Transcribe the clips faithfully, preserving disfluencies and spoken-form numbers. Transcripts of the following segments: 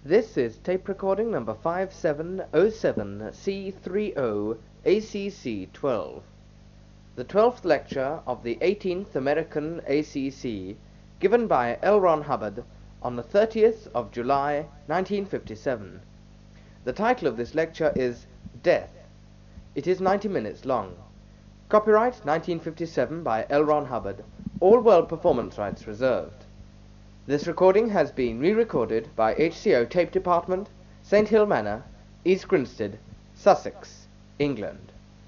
This is tape recording number five seven oh seven C three zero A C C twelve, the twelfth lecture of the eighteenth American A C C, given by L. Ron Hubbard on the thirtieth of July nineteen fifty-seven. The title of this lecture is Death. It is ninety minutes long. Copyright nineteen fifty-seven by L. Ron Hubbard. All world performance rights reserved. This recording has been re-recorded by H C O Tape Department, Saint Hill Manor, East Grinstead, Sussex, England.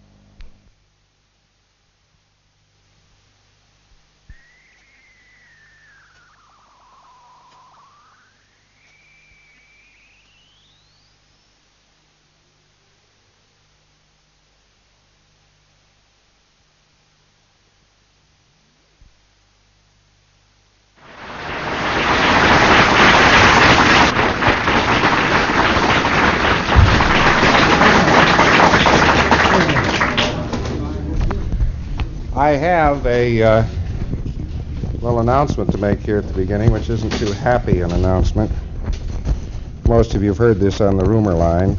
I have a uh, little announcement to make here at the beginning, which isn't too happy an announcement. Most of you have heard this on the rumor line.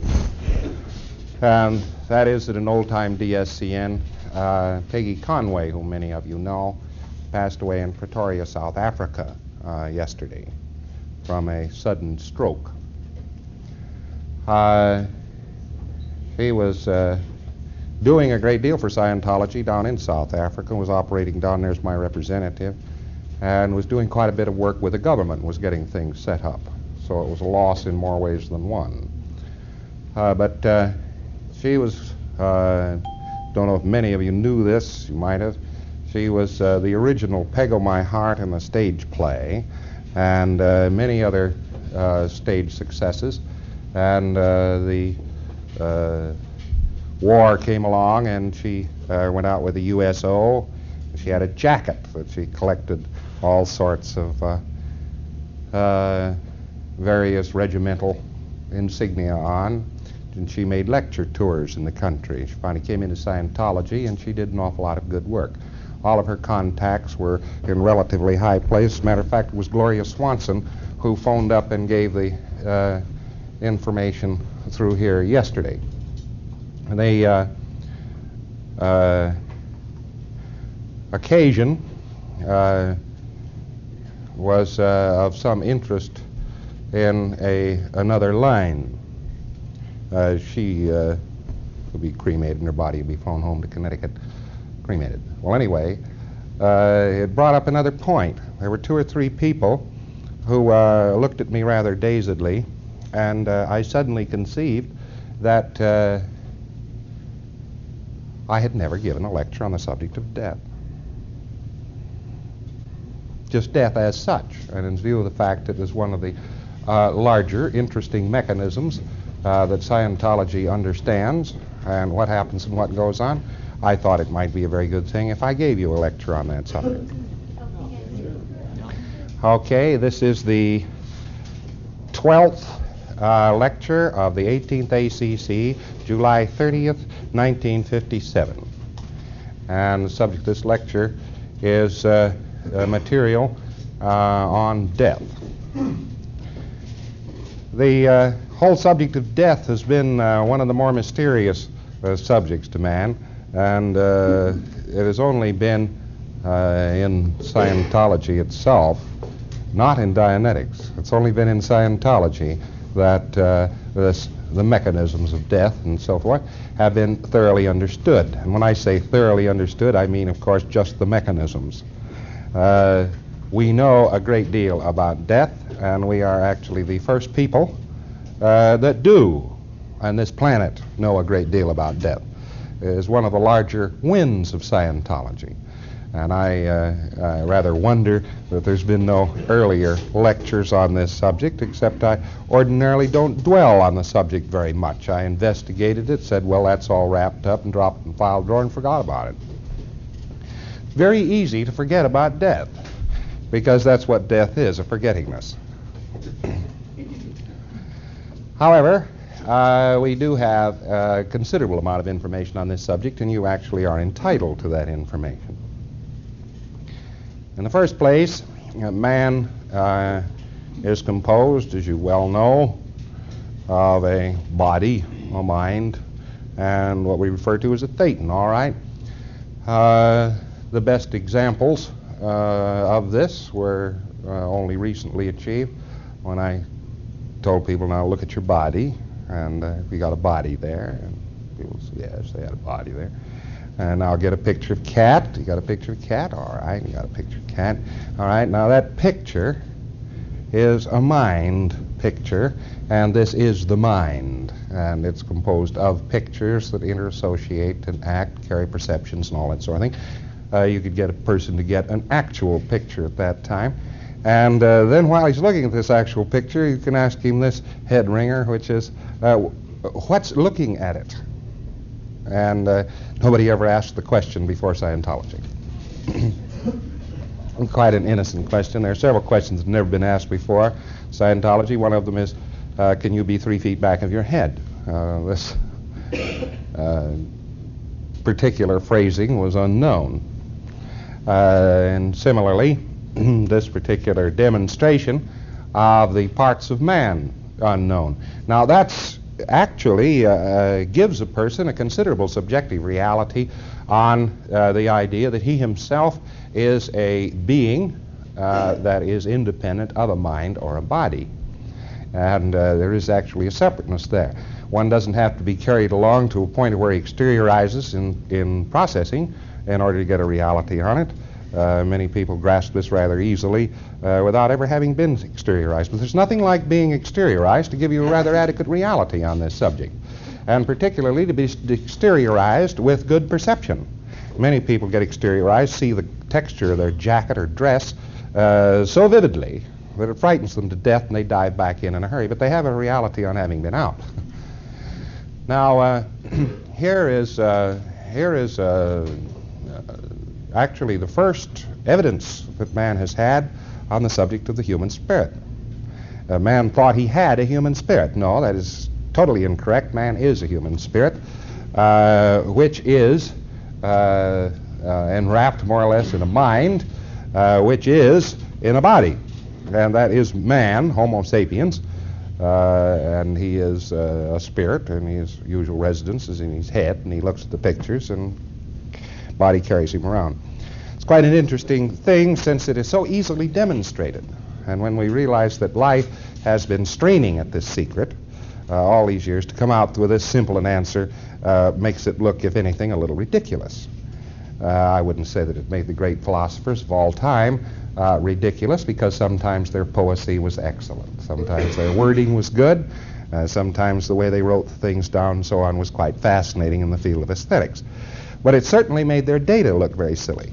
And that is that an old-time D S C N, uh, Peggy Conway, whom many of you know, passed away in Pretoria, South Africa uh, yesterday from a sudden stroke. Uh, she was uh, doing a great deal for Scientology down in South Africa, was operating down there as my representative, and was doing quite a bit of work with the government, was getting things set up. So it was a loss in more ways than one. Uh, but uh, she was, uh, don't know if many of you knew this, you might have, she was uh, the original Peg O' My Heart in the stage play, and uh, many other uh, stage successes, and uh, the uh, war came along, and she uh, went out with the U S O. She had a jacket that she collected all sorts of uh, uh, various regimental insignia on, and she made lecture tours in the country. She finally came into Scientology, and she did an awful lot of good work. All of her contacts were in relatively high place. As a matter of fact, it was Gloria Swanson who phoned up and gave the uh, information through here yesterday. The uh, uh, occasion uh, was uh, of some interest in a another line. Uh, she uh, will be cremated, and her body will be flown home to Connecticut, cremated. Well, anyway, uh, it brought up another point. There were two or three people who uh, looked at me rather dazedly, and uh, I suddenly conceived that uh, I had never given a lecture on the subject of death. Just death as such, and in view of the fact that it is one of the uh, larger, interesting mechanisms uh, that Scientology understands, and what happens and what goes on, I thought it might be a very good thing if I gave you a lecture on that subject. Okay, this is the twelfth Uh, lecture of the eighteenth A C C, July thirtieth, nineteen fifty-seven. And the subject of this lecture is uh, uh, material uh, on death. The uh, whole subject of death has been uh, one of the more mysterious uh, subjects to man, and uh, it has only been uh, in Scientology itself, not in Dianetics. It's only been in Scientology that uh, this, the mechanisms of death and so forth have been thoroughly understood. And when I say thoroughly understood, I mean, of course, just the mechanisms. Uh, we know a great deal about death, and we are actually the first people uh, that do on this planet know a great deal about death. It is one of the larger wins of Scientology. And I, uh, I rather wonder that there's been no earlier lectures on this subject, except I ordinarily don't dwell on the subject very much. I investigated it, said, well, that's all wrapped up, and dropped it in the file drawer and forgot about it. Very easy to forget about death, because that's what death is, a forgettingness. However, uh, we do have a considerable amount of information on this subject, and you actually are entitled to that information. In the first place, uh, man uh, is composed, as you well know, of a body, a mind, and what we refer to as a thetan, all right? Uh, the best examples uh, of this were uh, only recently achieved when I told people, now look at your body, and uh, you got a body there, and people said, yes, they had a body there. And now get a picture of cat. You got a picture of cat? All right, you got a picture of cat. All right, now that picture is a mind picture, and this is the mind. And it's composed of pictures that interassociate and act, carry perceptions and all that sort of thing. Uh, you could get a person to get an actual picture at that time. And uh, then while he's looking at this actual picture, you can ask him this head ringer, which is, uh, what's looking at it? And uh, nobody ever asked the question before Scientology. Quite an innocent question. There are several questions that have never been asked before Scientology. One of them is, uh, can you be three feet back of your head? Uh, this uh, particular phrasing was unknown. Uh, and similarly, this particular demonstration of the parts of man unknown. Now that's actually uh, gives a person a considerable subjective reality on uh, the idea that he himself is a being uh, that is independent of a mind or a body. And uh, there is actually a separateness there. One doesn't have to be carried along to a point where he exteriorizes in, in processing in order to get a reality on it. Uh, many people grasp this rather easily uh, without ever having been exteriorized. But there's nothing like being exteriorized to give you a rather adequate reality on this subject, and particularly to be exteriorized with good perception. Many people get exteriorized, see the texture of their jacket or dress uh, so vividly that it frightens them to death and they dive back in in a hurry, but they have a reality on having been out. Now, uh, here is, uh, here is uh, actually the first evidence that man has had on the subject of the human spirit. Uh, man thought he had a human spirit. No, that is totally incorrect. Man is a human spirit, uh, which is uh, uh, enwrapped more or less in a mind, uh, which is in a body. And that is man, Homo sapiens, uh, and he is uh, a spirit, and his usual residence is in his head, and he looks at the pictures, and body carries him around. It's quite an interesting thing since it is so easily demonstrated. And when we realize that life has been straining at this secret uh, all these years, to come out with this simple an answer uh, makes it look, if anything, a little ridiculous. Uh, I wouldn't say that it made the great philosophers of all time uh, ridiculous, because sometimes their poesy was excellent. Sometimes their wording was good. Uh, sometimes the way they wrote things down and so on was quite fascinating in the field of aesthetics. But it certainly made their data look very silly.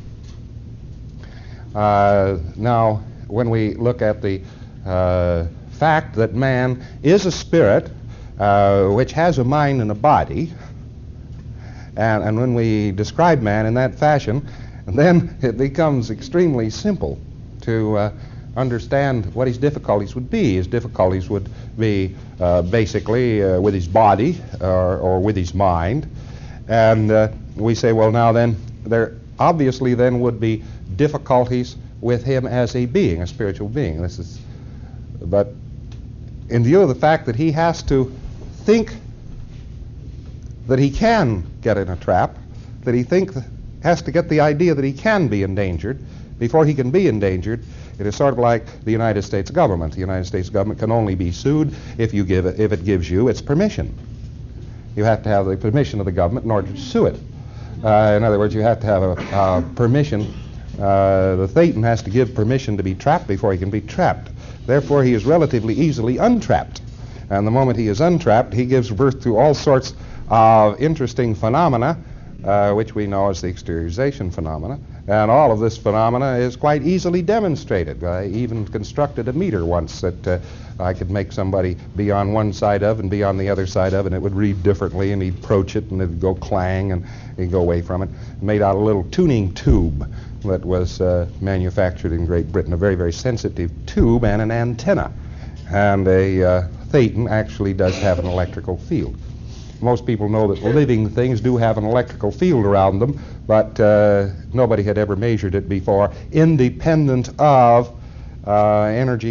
Uh, now, when we look at the uh, fact that man is a spirit uh, which has a mind and a body, and, and when we describe man in that fashion, then it becomes extremely simple to uh, understand what his difficulties would be. His difficulties would be uh, basically uh, with his body or, or with his mind. And uh, we say, well, now then, there obviously then would be difficulties with him as a being, a spiritual being. This is, but in view of the fact that he has to think that he can get in a trap, that he think has to get the idea that he can be endangered before he can be endangered, it is sort of like the United States government. The United States government can only be sued if you give it, if it gives you its permission. You have to have the permission of the government in order to sue it. Uh, in other words, you have to have a uh, permission. Uh, the Thetan has to give permission to be trapped before he can be trapped. Therefore, he is relatively easily untrapped. And the moment he is untrapped, he gives birth to all sorts of interesting phenomena, uh, which we know as the exteriorization phenomena. And all of this phenomena is quite easily demonstrated. I even constructed a meter once that uh, I could make somebody be on one side of and be on the other side of, and it would read differently, and he'd approach it, and it would go clang, and he'd go away from it. Made out a little tuning tube that was uh, manufactured in Great Britain, a very, very sensitive tube and an antenna. And a uh, Thetan actually does have an electrical field. Most people know that living things do have an electrical field around them, but uh, nobody had ever measured it before, independent of uh, energy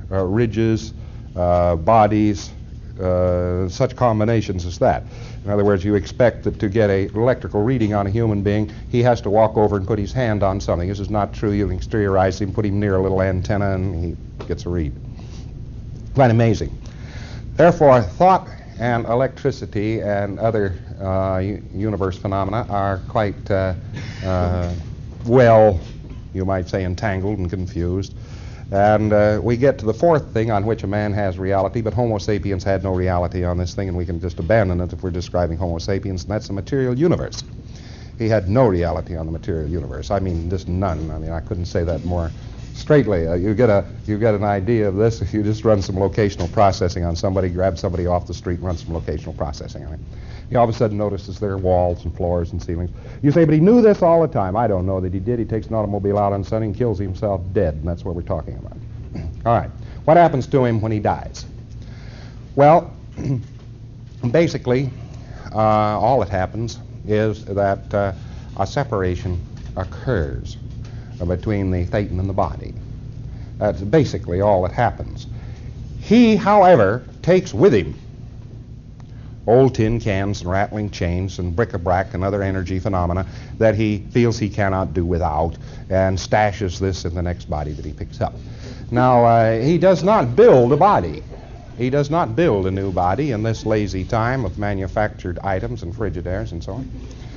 uh, ridges, uh, bodies, uh, such combinations as that. In other words, you expect that to get an electrical reading on a human being, he has to walk over and put his hand on something. This is not true. You can exteriorize him, put him near a little antenna, and he gets a read. Quite amazing. Therefore, thought and electricity and other uh, universe phenomena are quite uh, uh, well, you might say, entangled and confused. And uh, we get to the fourth thing on which a man has reality, but Homo sapiens had no reality on this thing, and we can just abandon it if we're describing Homo sapiens, and that's the material universe. He had no reality on the material universe. I mean, just none. I mean, I couldn't say that more straightly. Uh, you get a you get an idea of this if you just run some locational processing on somebody, grab somebody off the street, and run some locational processing on him. He all of a sudden notices there are walls and floors and ceilings. You say, but he knew this all the time. I don't know that he did. He takes an automobile out on Sunday and kills himself dead, and that's what we're talking about. All right. What happens to him when he dies? Well, basically, uh, all that happens is that uh, a separation occurs between the thetan and the body. That's basically all that happens. He, however, takes with him old tin cans and rattling chains and bric-a-brac and other energy phenomena that he feels he cannot do without, and stashes this in the next body that he picks up. Now, uh, he does not build a body. He does not build a new body in this lazy time of manufactured items and Frigidaires and so on.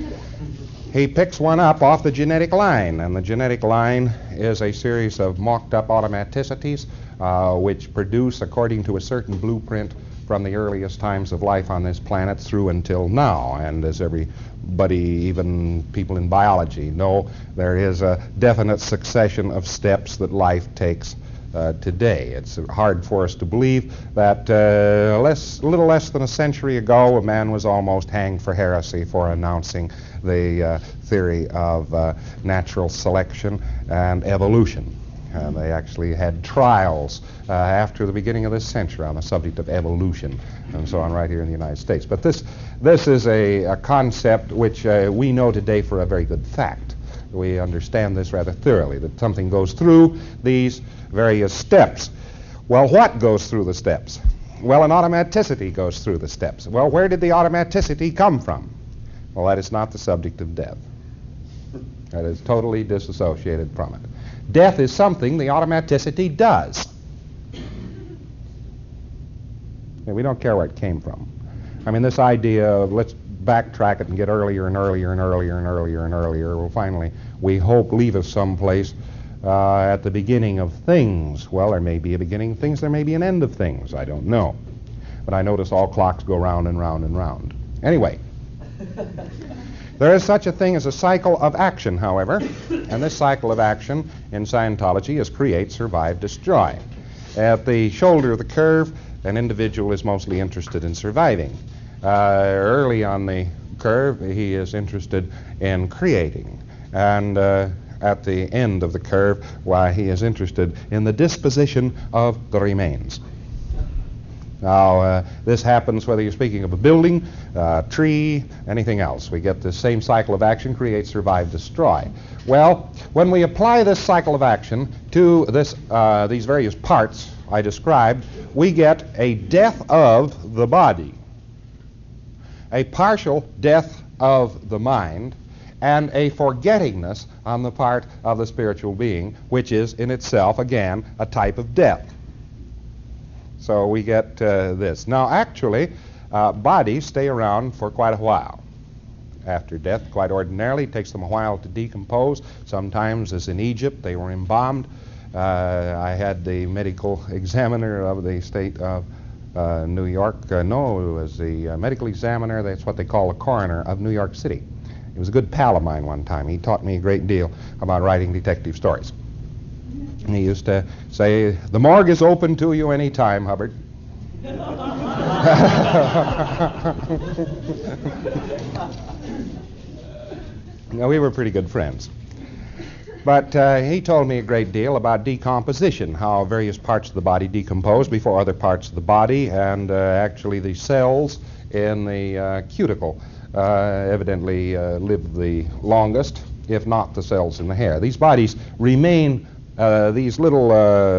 He picks one up off the genetic line, and the genetic line is a series of mocked-up automaticities uh, which produce, according to a certain blueprint, from the earliest times of life on this planet through until now. And as everybody, even people in biology, know, there is a definite succession of steps that life takes uh, today. It's hard for us to believe that uh, less, a little less than a century ago, a man was almost hanged for heresy for announcing the uh, theory of uh, natural selection and evolution. Uh, they actually had trials uh, after the beginning of this century on the subject of evolution and so on right here in the United States. But this, this is a, a concept which uh, we know today for a very good fact. We understand this rather thoroughly, that something goes through these various steps. Well, what goes through the steps? Well, an automaticity goes through the steps. Well, where did the automaticity come from? Well, that is not the subject of death. That is totally disassociated from it. Death is something the automaticity does. And we don't care where it came from. I mean, this idea of let's backtrack it and get earlier and earlier and earlier and earlier and earlier will finally, we hope, leave us someplace uh, at the beginning of things. Well, there may be a beginning of things, there may be an end of things. I don't know. But I notice all clocks go round and round and round. Anyway. There is such a thing as a cycle of action, however, and this cycle of action in Scientology is create, survive, destroy. At the shoulder of the curve, an individual is mostly interested in surviving. Uh, early on the curve, he is interested in creating. And uh, at the end of the curve, why, he is interested in the disposition of the remains. Now, uh, this happens whether you're speaking of a building, a uh, tree, anything else. We get the same cycle of action, create, survive, destroy. Well, when we apply this cycle of action to this, uh, these various parts I described, we get a death of the body, a partial death of the mind, and a forgettingness on the part of the spiritual being, which is in itself, again, a type of death. So we get uh, this. Now, actually, uh, bodies stay around for quite a while after death. Quite ordinarily, it takes them a while to decompose. Sometimes, as in Egypt, they were embalmed. Uh, I had the medical examiner of the state of uh, New York. Uh, no, it was the uh, medical examiner. That's what they call a coroner of New York City. He was a good pal of mine one time. He taught me a great deal about writing detective stories. He used to say, "The morgue is open to you any time, Hubbard." Now, we were pretty good friends. But uh, he told me a great deal about decomposition, how various parts of the body decompose before other parts of the body, and uh, actually the cells in the uh, cuticle uh, evidently uh, live the longest, if not the cells in the hair. These bodies remain Uh, these little uh,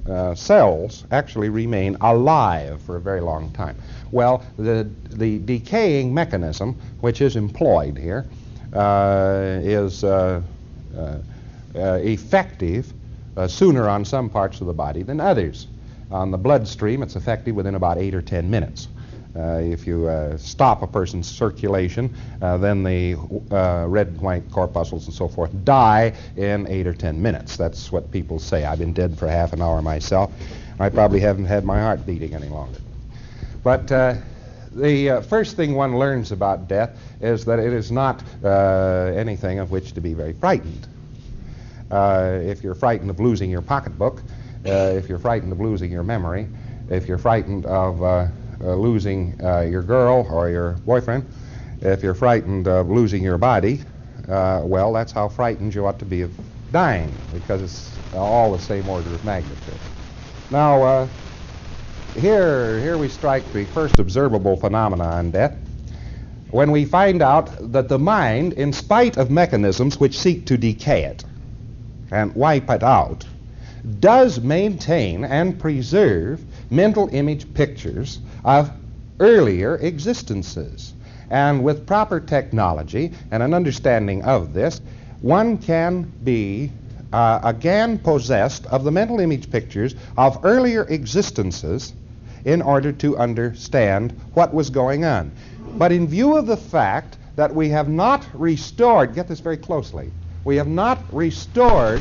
uh, cells actually remain alive for a very long time. Well, the, the decaying mechanism which is employed here uh, is uh, uh, uh, effective uh, sooner on some parts of the body than others. On the bloodstream, it's effective within about eight or ten minutes. Uh, if you uh, stop a person's circulation, uh, then the uh, red and white corpuscles and so forth die in eight or ten minutes. That's what people say. I've been dead for half an hour myself. I probably haven't had my heart beating any longer. But uh, the uh, first thing one learns about death is that it is not uh, anything of which to be very frightened. Uh, if you're frightened of losing your pocketbook, uh, if you're frightened of losing your memory, if you're frightened of uh, Uh, losing uh, your girl or your boyfriend, if you're frightened of losing your body, uh, well, that's how frightened you ought to be of dying, because it's all the same order of magnitude. Now, uh, here, here we strike the first observable phenomena in death, when we find out that the mind, in spite of mechanisms which seek to decay it and wipe it out, does maintain and preserve mental image pictures of earlier existences. And with proper technology and an understanding of this, one can be uh, again possessed of the mental image pictures of earlier existences in order to understand what was going on. But in view of the fact that we have not restored, get this very closely, we have not restored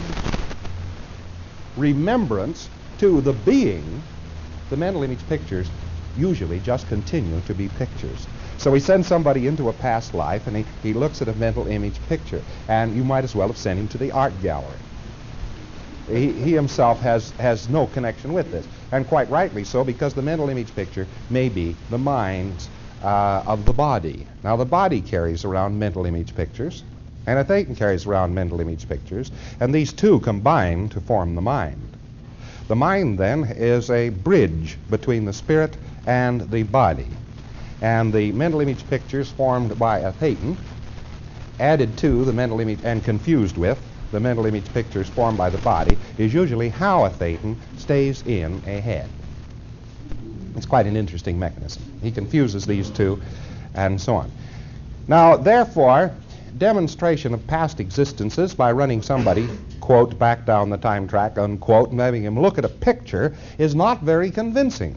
remembrance to the being, the mental image pictures usually just continue to be pictures. So we send somebody into a past life and he, he looks at a mental image picture, and you might as well have sent him to the art gallery. He, he himself has, has no connection with this, and quite rightly so, because the mental image picture may be the mind uh, of the body. Now the body carries around mental image pictures, and a thetan carries around mental image pictures, and these two combine to form the mind. The mind, then, is a bridge between the spirit and the body. And the mental image pictures formed by a thetan, added to the mental image and confused with the mental image pictures formed by the body, is usually how a thetan stays in a head. It's quite an interesting mechanism. He confuses these two, and so on. Now, therefore, demonstration of past existences by running somebody, quote, back down the time track, unquote, and having him look at a picture is not very convincing.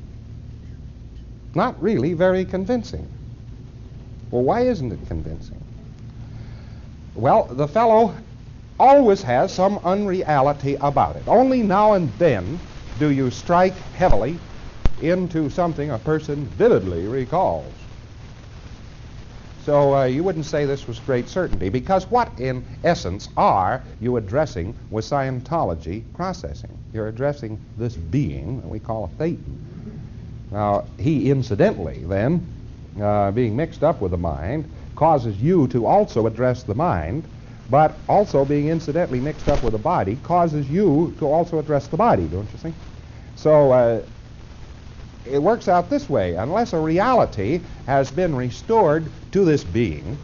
Not really very convincing. Well, why isn't it convincing? Well, the fellow always has some unreality about it. Only now and then do you strike heavily into something a person vividly recalls. So uh, you wouldn't say this was great certainty, because what in essence are you addressing with Scientology processing? You're addressing this being that we call a thetan. Now, he incidentally then, uh, being mixed up with the mind, causes you to also address the mind, but also being incidentally mixed up with the body causes you to also address the body, don't you see? So uh, it works out this way. Unless a reality has been restored to this being,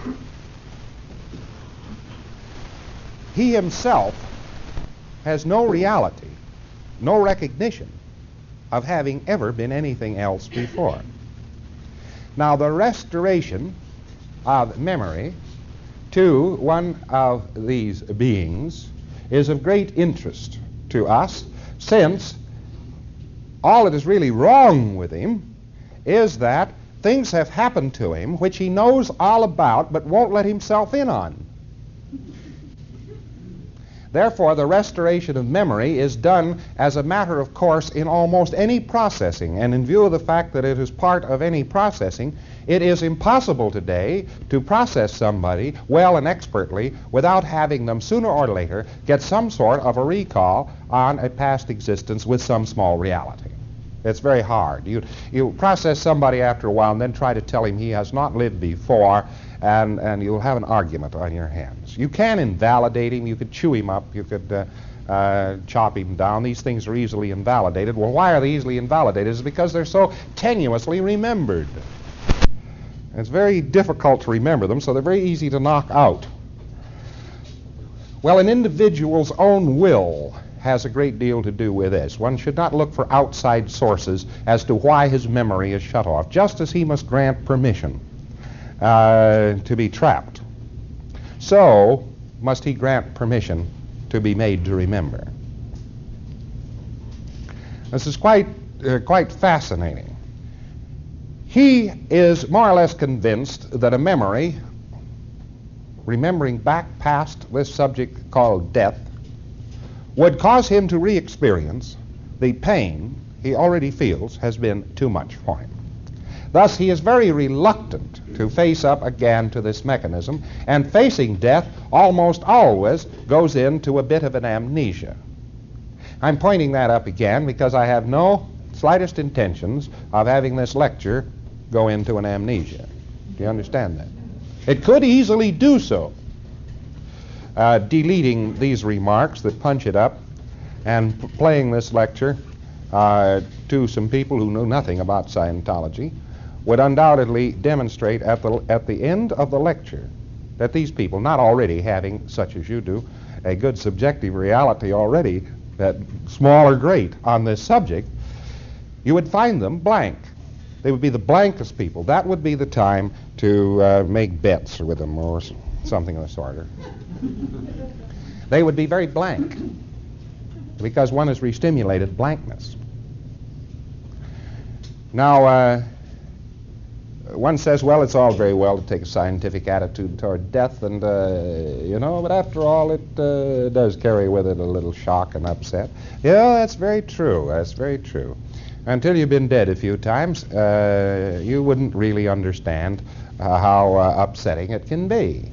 he himself has no reality, no recognition of having ever been anything else before. Now, the restoration of memory to one of these beings is of great interest to us, since all that is really wrong with him is that things have happened to him which he knows all about but won't let himself in on. Therefore, the restoration of memory is done as a matter of course in almost any processing, and in view of the fact that it is part of any processing, it is impossible today to process somebody well and expertly without having them sooner or later get some sort of a recall on a past existence with some small reality. It's very hard. You, you process somebody after a while and then try to tell him he has not lived before, and, and you'll have an argument on your hands. You can invalidate him. You could chew him up. You could uh, uh, chop him down. These things are easily invalidated. Well, why are they easily invalidated? It's because they're so tenuously remembered. It's very difficult to remember them, so they're very easy to knock out. Well, an individual's own will has a great deal to do with this. One should not look for outside sources as to why his memory is shut off, just as he must grant permission uh, to be trapped. So must he grant permission to be made to remember. This is quite, uh, quite fascinating. He is more or less convinced that a memory, remembering back past this subject called death, would cause him to re-experience the pain he already feels has been too much for him. Thus, he is very reluctant to face up again to this mechanism, and facing death almost always goes into a bit of an amnesia. I'm pointing that up again because I have no slightest intentions of having this lecture go into an amnesia. Do you understand that? It could easily do so. Uh, deleting these remarks that punch it up and p- playing this lecture uh, to some people who knew nothing about Scientology would undoubtedly demonstrate at the, at the end of the lecture that these people, not already having, such as you do, a good subjective reality already, that small or great, on this subject, you would find them blank. They would be the blankest people. That would be the time to uh, make bets with them or something of the sort. They would be very blank because one has re-stimulated blankness. Now, uh, one says, well, it's all very well to take a scientific attitude toward death, and, uh, you know, but after all, it uh, does carry with it a little shock and upset. Yeah, that's very true. That's very true. Until you've been dead a few times, uh, you wouldn't really understand uh, how uh, upsetting it can be.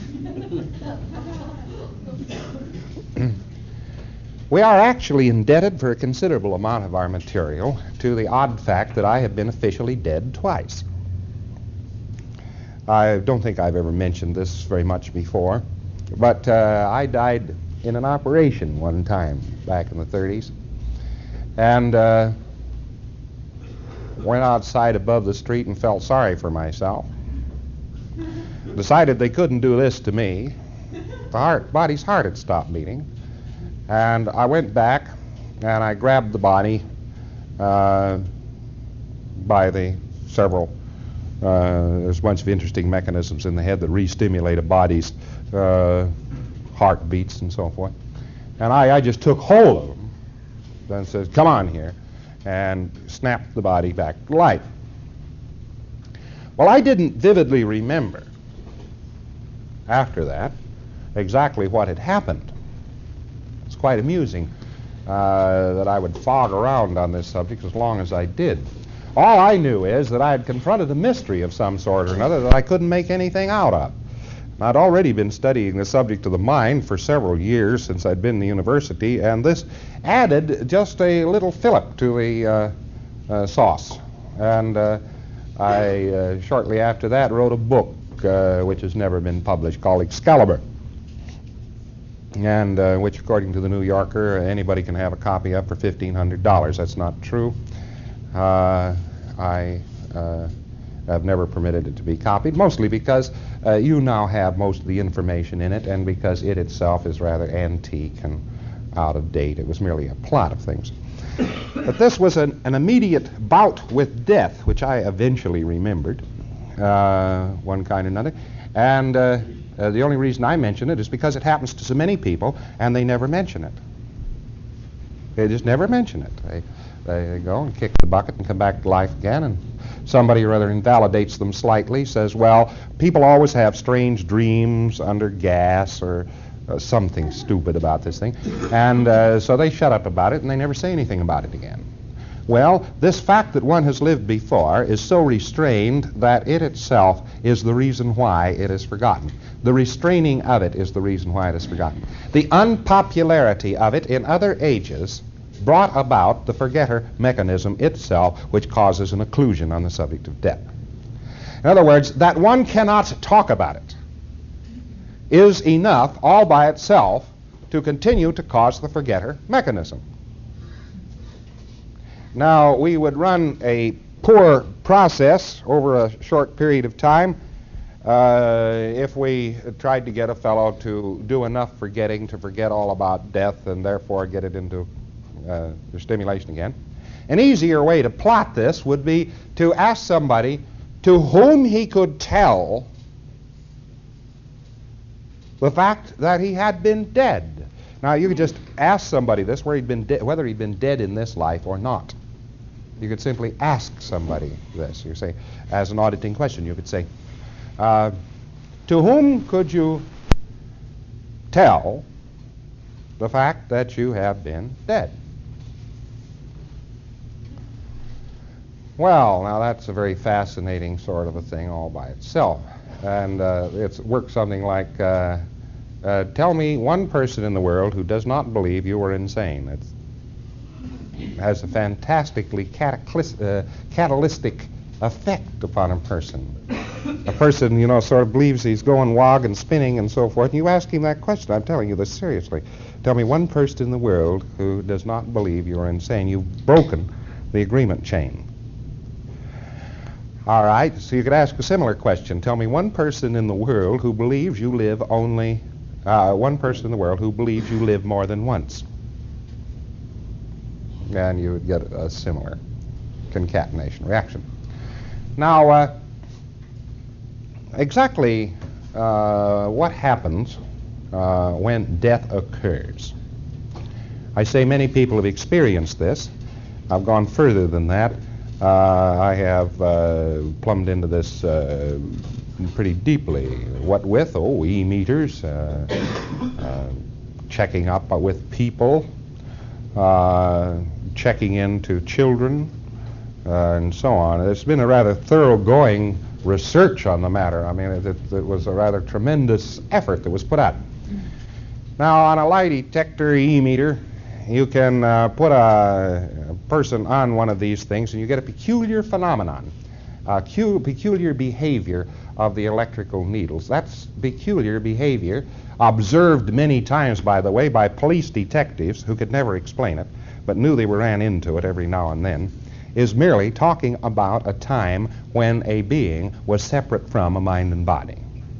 We are actually indebted for a considerable amount of our material to the odd fact that I have been officially dead twice. I don't think I've ever mentioned this very much before, but uh, I died in an operation one time back in the thirties, and uh, went outside above the street and felt sorry for myself. Decided they couldn't do this to me. The heart, body's heart had stopped beating, and I went back and I grabbed the body uh, by the several. Uh, there's a bunch of interesting mechanisms in the head that re-stimulate a body's uh, heartbeats and so forth. And I, I just took hold of them and said, come on here, and snapped the body back to life. Well, I didn't vividly remember after that exactly what had happened. It's quite amusing uh, that I would fog around on this subject as long as I did. All I knew is that I had confronted a mystery of some sort or another that I couldn't make anything out of. I'd already been studying the subject of the mind for several years since I'd been in the university, and this added just a little fillip to the uh, uh, sauce. And uh, I, uh, shortly after that, wrote a book uh, which has never been published called Excalibur, and uh, which, according to the New Yorker, anybody can have a copy of for fifteen hundred dollars. That's not true. Uh, I uh, have never permitted it to be copied, mostly because uh, you now have most of the information in it, and because it itself is rather antique and out of date. It was merely a plot of things. But this was an, an immediate bout with death, which I eventually remembered, uh, one kind or another. And uh, uh, the only reason I mention it is because it happens to so many people, and they never mention it. They just never mention it. They, They go and kick the bucket and come back to life again, and somebody or other invalidates them slightly, says, well, people always have strange dreams under gas or uh, something stupid about this thing, and uh, so they shut up about it and they never say anything about it again. Well, this fact that one has lived before is so restrained that it itself is the reason why it is forgotten. The restraining of it is the reason why it is forgotten. The unpopularity of it in other ages brought about the forgetter mechanism itself, which causes an occlusion on the subject of death. In other words, that one cannot talk about it is enough all by itself to continue to cause the forgetter mechanism. Now, we would run a poor process over a short period of time Uh, if we tried to get a fellow to do enough forgetting to forget all about death and therefore get it into uh, the stimulation again. An easier way to plot this would be to ask somebody to whom he could tell the fact that he had been dead. Now, you could just ask somebody this, where he'd been de- whether he'd been dead in this life or not. You could simply ask somebody this. You say, as an auditing question, you could say, uh, to whom could you tell the fact that you have been dead? Well, now that's a very fascinating sort of a thing all by itself. And uh, it works something like, uh, uh, tell me one person in the world who does not believe you are insane. It's, it has a fantastically cataclys- uh, catalytic effect upon a person. A person, you know, sort of believes he's going wog and spinning and so forth, and you ask him that question. I'm telling you this seriously. Tell me one person in the world who does not believe you are insane. You've broken the agreement chain. All right, so you could ask a similar question. Tell me one person in the world who believes you live only, uh, one person in the world who believes you live more than once. And you would get a similar concatenation reaction. Now, uh, exactly uh, what happens uh, when death occurs? I say many people have experienced this. I've gone further than that. Uh, I have uh, plumbed into this uh, pretty deeply. What with? Oh, e-meters, uh, uh, checking up with people, uh, checking into children, uh, and so on. There's been a rather thoroughgoing research on the matter. I mean, it, it, it was a rather tremendous effort that was put out. Now, on a lie detector e-meter, you can uh, put a, a person on one of these things and you get a peculiar phenomenon, a cu- peculiar behavior of the electrical needles. That's peculiar behavior, observed many times, by the way, by police detectives who could never explain it, but knew they ran into it every now and then, is merely talking about a time when a being was separate from a mind and body.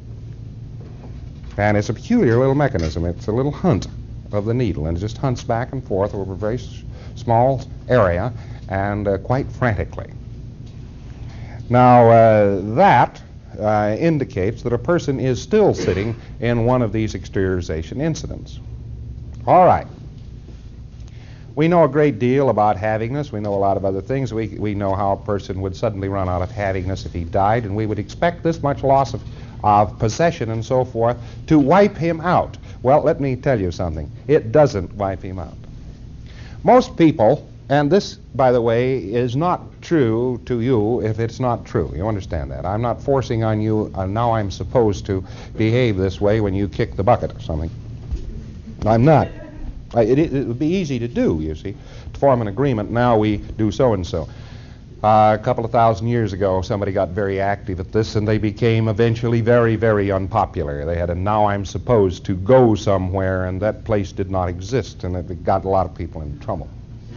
And it's a peculiar little mechanism. It's a little hunt of the needle, and it just hunts back and forth over a very s- small area and uh, quite frantically. Now, uh, that uh, indicates that a person is still sitting in one of these exteriorization incidents. All right. We know a great deal about havingness. We know a lot of other things. We, we know how a person would suddenly run out of havingness if he died, and we would expect this much loss of, of possession and so forth to wipe him out. Well, let me tell you something. It doesn't wipe him out. Most people, and this, by the way, is not true to you if it's not true. You understand that? I'm not forcing on you, uh, now I'm supposed to behave this way when you kick the bucket or something. I'm not. I, it, it would be easy to do, you see, to form an agreement. Now we do so-and-so. Uh, a couple of thousand years ago, somebody got very active at this, and they became eventually very, very unpopular. They had a now I'm supposed to go somewhere, and that place did not exist, and it got a lot of people in trouble.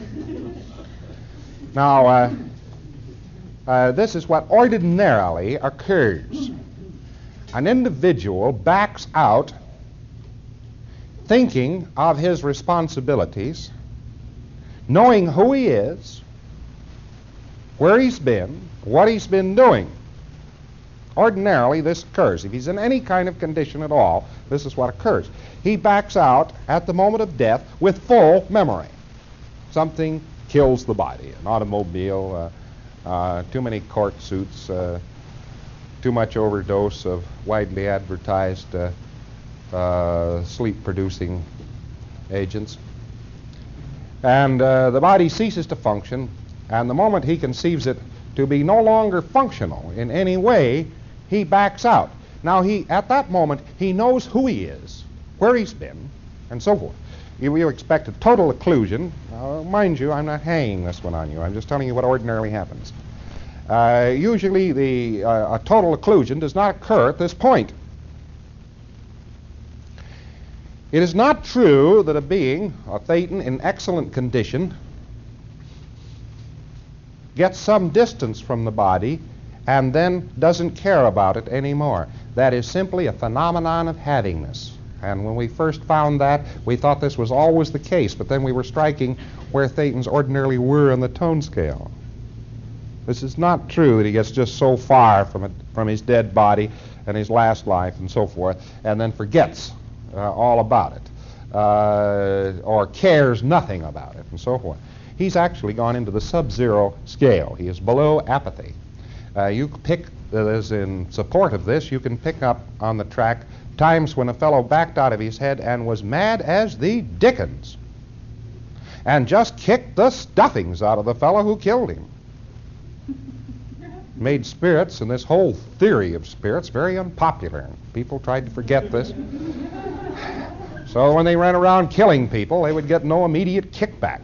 Now, uh, uh, this is what ordinarily occurs. An individual backs out thinking of his responsibilities, knowing who he is, where he's been, what he's been doing. Ordinarily, this occurs. If he's in any kind of condition at all, this is what occurs. He backs out at the moment of death with full memory. Something kills the body. An automobile, uh, uh, too many court suits, uh, too much overdose of widely advertised uh, uh, sleep-producing agents. And uh, the body ceases to function. And the moment he conceives it to be no longer functional in any way, he backs out. Now, he at that moment, he knows who he is, where he's been, and so forth. You, you expect a total occlusion. Uh, mind you, I'm not hanging this one on you. I'm just telling you what ordinarily happens. Uh, usually, the uh, a total occlusion does not occur at this point. It is not true that a being, a thetan, in excellent condition gets some distance from the body and then doesn't care about it anymore. That is simply a phenomenon of havingness. And when we first found that, we thought this was always the case, but then we were striking where Thetans ordinarily were on the tone scale. This is not true that he gets just so far from it, from his dead body and his last life and so forth, and then forgets uh, all about it, uh, or cares nothing about it and so forth. He's actually gone into the sub-zero scale. He is below apathy. Uh, you pick, uh, as in support of this, you can pick up on the track times when a fellow backed out of his head and was mad as the dickens and just kicked the stuffings out of the fellow who killed him. Made spirits and this whole theory of spirits very unpopular. People tried to forget this. So when they ran around killing people, they would get no immediate kickback.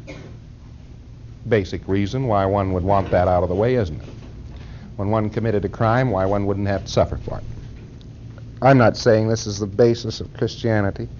Basic reason why one would want that out of the way, isn't it? When one committed a crime, why one wouldn't have to suffer for it. I'm not saying this is the basis of Christianity.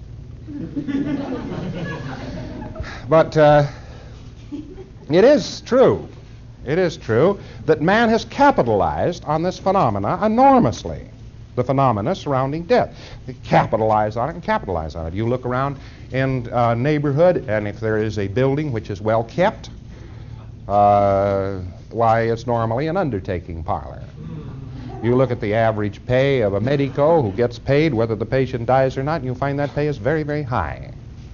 But uh, it is true, it is true that man has capitalized on this phenomena enormously, the phenomena surrounding death. They capitalize on it and capitalize on it. You look around in a neighborhood, and if there is a building which is well kept, uh, why, it's normally an undertaking parlor. You look at the average pay of a medico who gets paid whether the patient dies or not, and you find that pay is very, very high.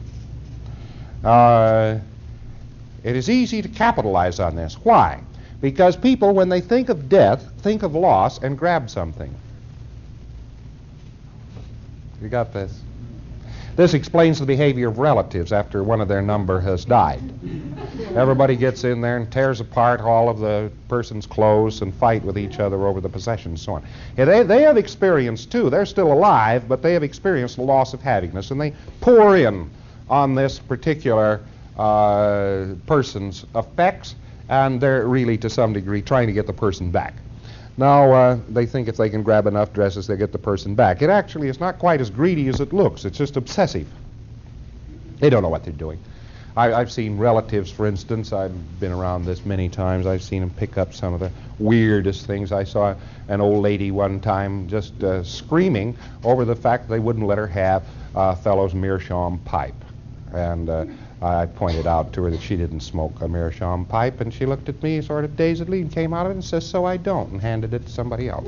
Uh, it is easy to capitalize on this. Why? Because people, when they think of death, think of loss and grab something. You got this? This explains the behavior of relatives after one of their number has died. Everybody gets in there and tears apart all of the person's clothes and fight with each other over the possessions and so on. Yeah, they, they have experienced, too. They're still alive, but they have experienced the loss of happiness, and they pour in on this particular uh, person's effects, and they're really, to some degree, trying to get the person back. Now, uh, they think if they can grab enough dresses, they'll get the person back. It actually is not quite as greedy as it looks. It's just obsessive. They don't know what they're doing. I, I've seen relatives, for instance, I've been around this many times, I've seen them pick up some of the weirdest things. I saw an old lady one time just uh, screaming over the fact they wouldn't let her have a fellow's meerschaum pipe. And uh, I pointed out to her that she didn't smoke a meerschaum pipe, and she looked at me sort of dazedly and came out of it and says, "So I don't," and handed it to somebody else.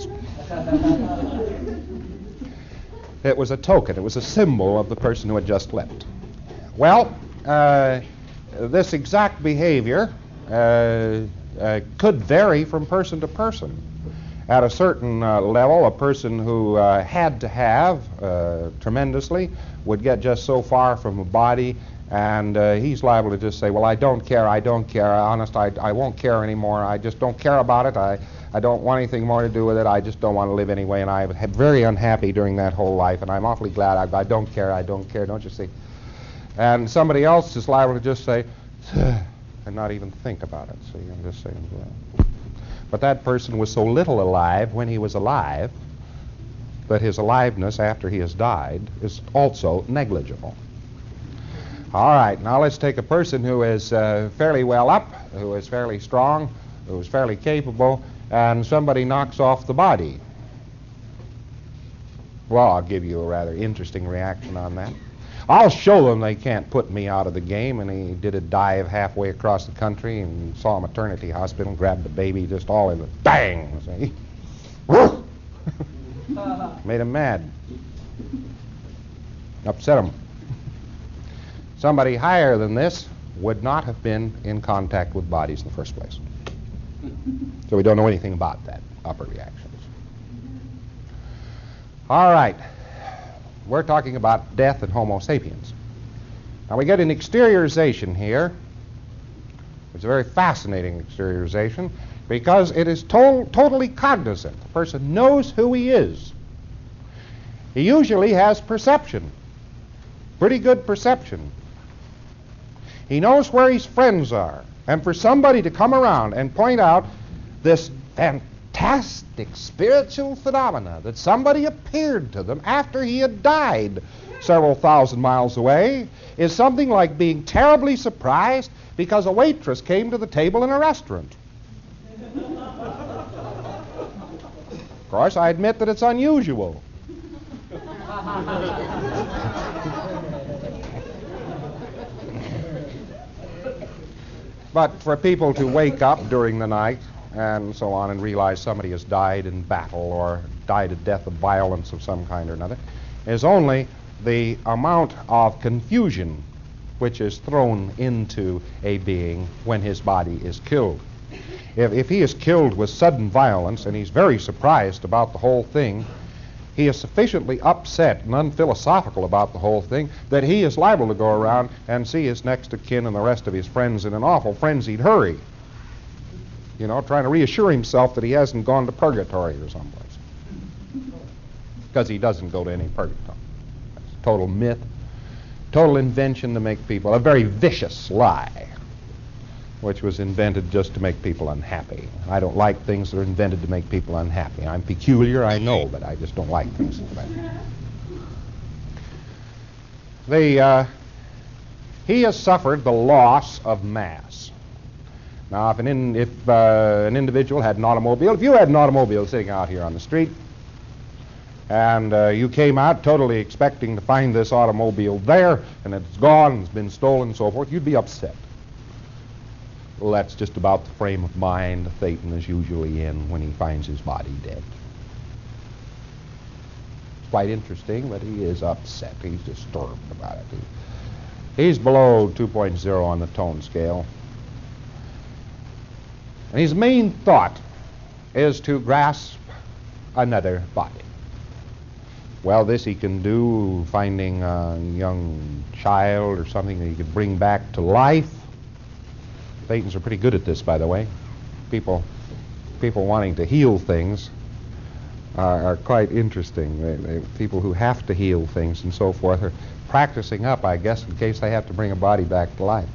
It was a token. It was a symbol of the person who had just left. Well, uh, this exact behavior uh, uh, could vary from person to person. At a certain uh, level, a person who uh, had to have uh, tremendously would get just so far from a body, and uh, he's liable to just say, "Well, I don't care, I don't care, honest, I, I won't care anymore, I just don't care about it, I, I don't want anything more to do with it, I just don't want to live anyway, and I was very unhappy during that whole life, and I'm awfully glad, I, I don't care, I don't care, don't you see?" And somebody else is liable to just say, and not even think about it, see, I'm just saying, well. But that person was so little alive when he was alive that his aliveness after he has died is also negligible. All right, now let's take a person who is uh, fairly well up, who is fairly strong, who is fairly capable, and somebody knocks off the body. Well, I'll give you a rather interesting reaction on that. I'll show them they can't put me out of the game, and he did a dive halfway across the country and saw a maternity hospital, grabbed the baby just all in the bang, see? Made him mad. Upset him. Somebody higher than this would not have been in contact with bodies in the first place. So we don't know anything about that, upper reactions. All right. We're talking about death and Homo sapiens. Now we get an exteriorization here. It's a very fascinating exteriorization because it is to- totally cognizant. The person knows who he is. He usually has perception, pretty good perception. He knows where his friends are. And for somebody to come around and point out this fantastic spiritual phenomena that somebody appeared to them after he had died several thousand miles away is something like being terribly surprised because a waitress came to the table in a restaurant. course, I admit that it's unusual. But for people to wake up during the night and so on and realize somebody has died in battle or died a death of violence of some kind or another is only the amount of confusion which is thrown into a being when his body is killed. If, if he is killed with sudden violence and he's very surprised about the whole thing, he is sufficiently upset and unphilosophical about the whole thing that he is liable to go around and see his next of kin and the rest of his friends in an awful frenzied hurry. You know, trying to reassure himself that he hasn't gone to purgatory or someplace. Because he doesn't go to any purgatory. That's a total myth, total invention to make people, a very vicious lie, which was invented just to make people unhappy. I don't like things that are invented to make people unhappy. I'm peculiar, I know, but I just don't like things like that. The, uh, he has suffered the loss of mass. Now, if, an, in, if uh, an individual had an automobile, if you had an automobile sitting out here on the street, and uh, you came out totally expecting to find this automobile there, and it's gone, it's been stolen and so forth, you'd be upset. Well, that's just about the frame of mind Thetan is usually in when he finds his body dead. It's quite interesting, but he is upset. He's disturbed about it. He, he's below two point oh on the tone scale. And his main thought is to grasp another body. Well, this he can do, finding a young child or something that he could bring back to life. Thetans are pretty good at this, by the way. People people wanting to heal things are, are quite interesting. They, they, people who have to heal things and so forth are practicing up, I guess, in case they have to bring a body back to life.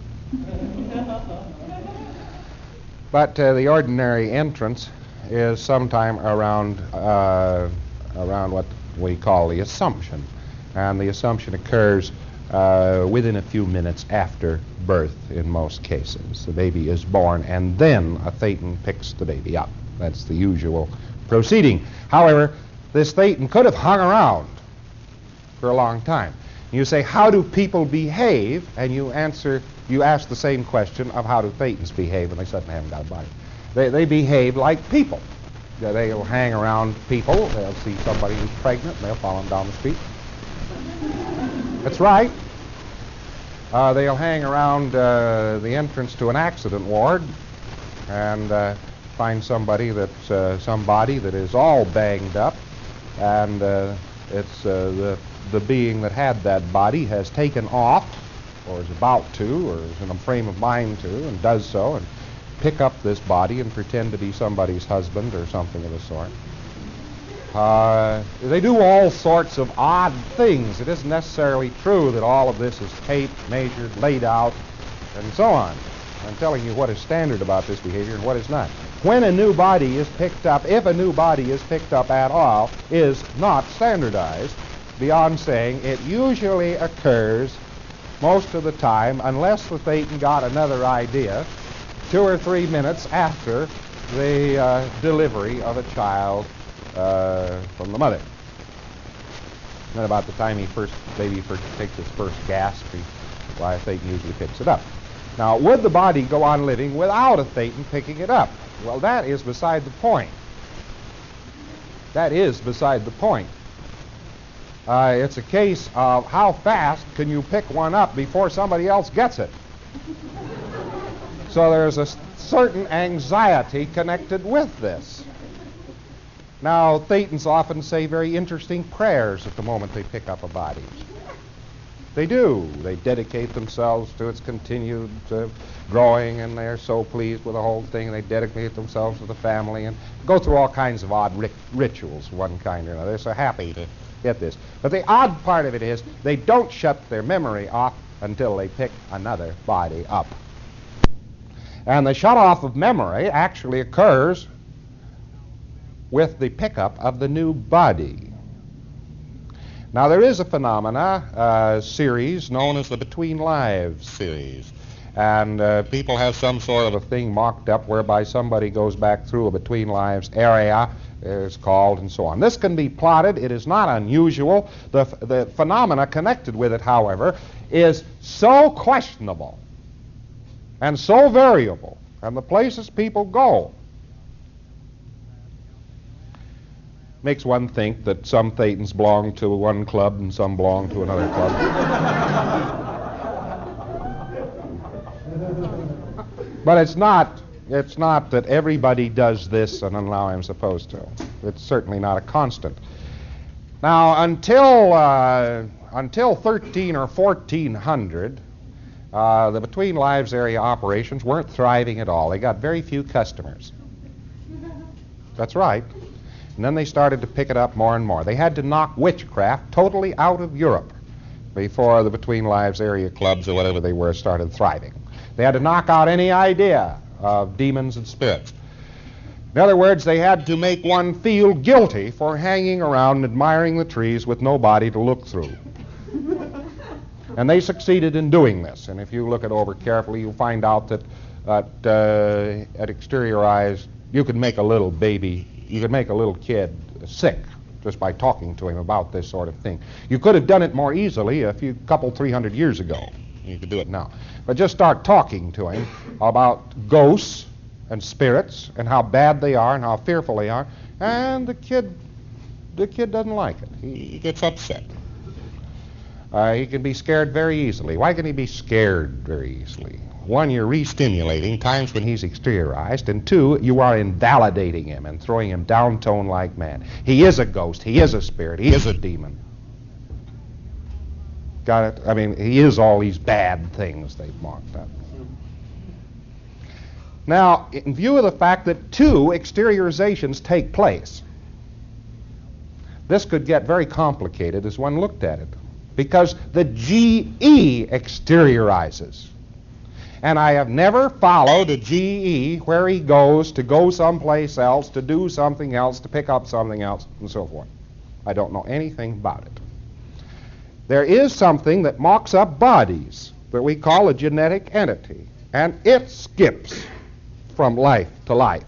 But uh, the ordinary entrance is sometime around uh, around what we call the Assumption. And the Assumption occurs uh, within a few minutes after birth in most cases. The baby is born, and then a Thetan picks the baby up. That's the usual proceeding. However, this Thetan could have hung around for a long time. You say, how do people behave? And you answer, you ask the same question of how do Thetans behave when they suddenly haven't got a body. They, they behave like people. They'll hang around people. They'll see somebody who's pregnant, and they'll follow them down the street. That's right. Uh, they'll hang around uh, the entrance to an accident ward and uh, find somebody that's uh, somebody that is all banged up, and uh, it's uh, the the being that had that body has taken off, or is about to, or is in a frame of mind to, and does so, and pick up this body and pretend to be somebody's husband or something of the sort. Uh, they do all sorts of odd things. It isn't necessarily true that all of this is taped, measured, laid out, and so on. I'm telling you what is standard about this behavior and what is not. When a new body is picked up, if a new body is picked up at all, is not standardized, beyond saying it usually occurs most of the time, unless the Thetan got another idea, two or three minutes after the uh, delivery of a child uh, from the mother. And then about the time he first, baby first takes his first gasp, he, why a Thetan usually picks it up. Now, would the body go on living without a Thetan picking it up? Well, that is beside the point. That is beside the point. Uh, it's a case of how fast can you pick one up before somebody else gets it. So there's a certain anxiety connected with this. Now, Thetans often say very interesting prayers at the moment they pick up a body. They do. They dedicate themselves to its continued uh, growing, and they're so pleased with the whole thing. They dedicate themselves to the family and go through all kinds of odd ri- rituals, one kind or another. They're so happy to get this. But the odd part of it is they don't shut their memory off until they pick another body up. And the shut-off of memory actually occurs with the pickup of the new body. Now, there is a phenomena, uh, series known as the Between Lives series. And uh, people have some sort of a thing mocked up whereby somebody goes back through a Between Lives area is called, and so on. This can be plotted. It is not unusual. The, the phenomena connected with it, however, is so questionable and so variable, and the places people go makes one think that some Thetans belong to one club and some belong to another club. But it's not, it's not that everybody does this and now I'm supposed to. It's certainly not a constant. Now, until uh, until thirteen or fourteen hundred, uh, the Between Lives area operations weren't thriving at all. They got very few customers. That's right. And then they started to pick it up more and more. They had to knock witchcraft totally out of Europe before the Between Lives area clubs or whatever they were started thriving. They had to knock out any idea of demons and spirits. In other words, they had to make one feel guilty for hanging around and admiring the trees with nobody to look through. And they succeeded in doing this. And if you look it over carefully, you'll find out that at, uh, at Exterior Eyes, you could make a little baby, you could make a little kid sick just by talking to him about this sort of thing. You could have done it more easily a few couple, three hundred years ago. You could do it now. But just start talking to him about ghosts and spirits and how bad they are and how fearful they are, and the kid, the kid doesn't like it. He, he gets upset. Uh, he can be scared very easily. Why can he be scared very easily? One, you're re-stimulating times when he's exteriorized, and two, you are invalidating him and throwing him down-tone like mad. He is a ghost. He is a spirit. He is a demon. Got it? I mean, he is all these bad things they've marked up. Now, in view of the fact that two exteriorizations take place, this could get very complicated as one looked at it, because the G E exteriorizes. And I have never followed a G E where he goes to go someplace else, to do something else, to pick up something else, and so forth. I don't know anything about it. There is something that mocks up bodies that we call a genetic entity, and it skips from life to life.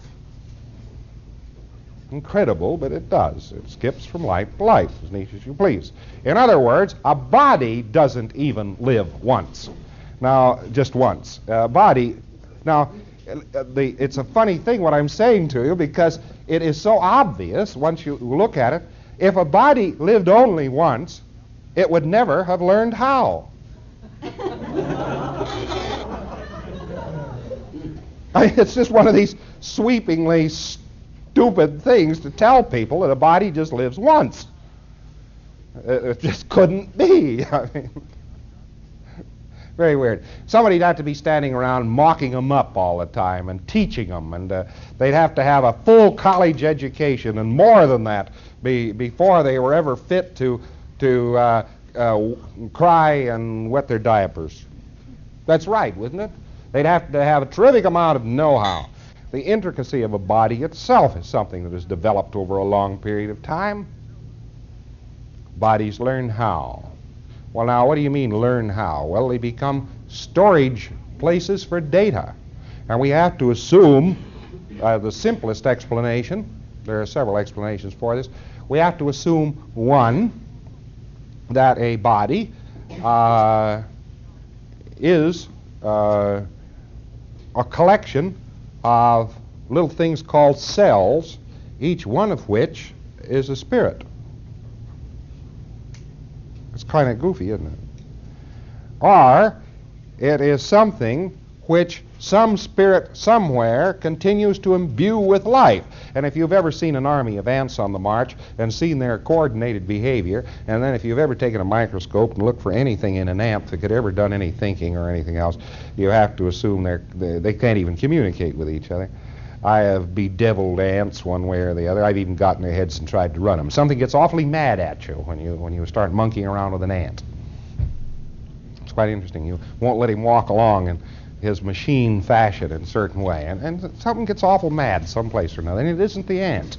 Incredible, but it does. It skips from life to life, as neat as you please. In other words, a body doesn't even live once. Now, just once. A body, now, the, it's a funny thing what I'm saying to you, because it is so obvious once you look at it. If a body lived only once, it would never have learned how. I mean, it's just one of these sweepingly stupid things to tell people that a body just lives once. It, it just couldn't be. I mean, very weird. Somebody'd have to be standing around mocking them up all the time and teaching them, and uh, they'd have to have a full college education and more than that be, before they were ever fit to to uh, uh, cry and wet their diapers. That's right, wasn't it? They'd have to have a terrific amount of know-how. The intricacy of a body itself is something that has developed over a long period of time. Bodies learn how. Well, now, what do you mean learn how? Well, they become storage places for data. And we have to assume uh, the simplest explanation, there are several explanations for this, we have to assume, one, that a body uh, is uh, a collection of little things called cells, each one of which is a spirit. It's kind of goofy, isn't it? Or it is something which some spirit somewhere continues to imbue with life. And if you've ever seen an army of ants on the march and seen their coordinated behavior, and then if you've ever taken a microscope and looked for anything in an ant that could ever done any thinking or anything else, you have to assume they're, they, they can't even communicate with each other. I have bedeviled ants one way or the other. I've even gotten their heads and tried to run them. Something gets awfully mad at you when you when you start monkeying around with an ant. It's quite interesting. You won't let him walk along in his machine fashion in a certain way. And, and something gets awful mad someplace or another, and it isn't the ant.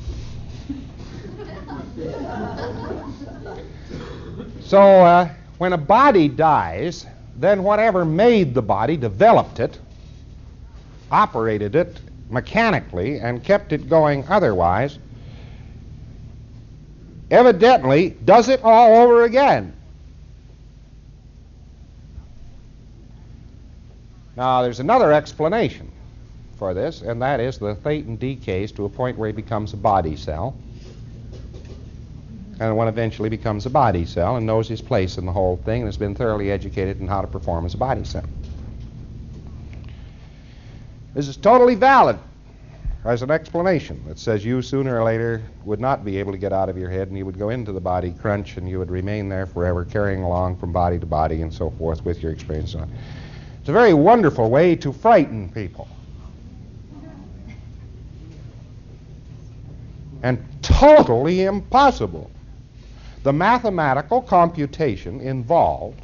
So uh, when a body dies, then whatever made the body, developed it, operated it mechanically, and kept it going otherwise, evidently does it all over again. Now, there's another explanation for this, and that is the thetan decays to a point where he becomes a body cell, and one eventually becomes a body cell and knows his place in the whole thing and has been thoroughly educated in how to perform as a body cell. This is totally valid as an explanation that says you sooner or later would not be able to get out of your head and you would go into the body crunch and you would remain there forever, carrying along from body to body and so forth with your experience on it. It's a very wonderful way to frighten people. And totally impossible. The mathematical computation involved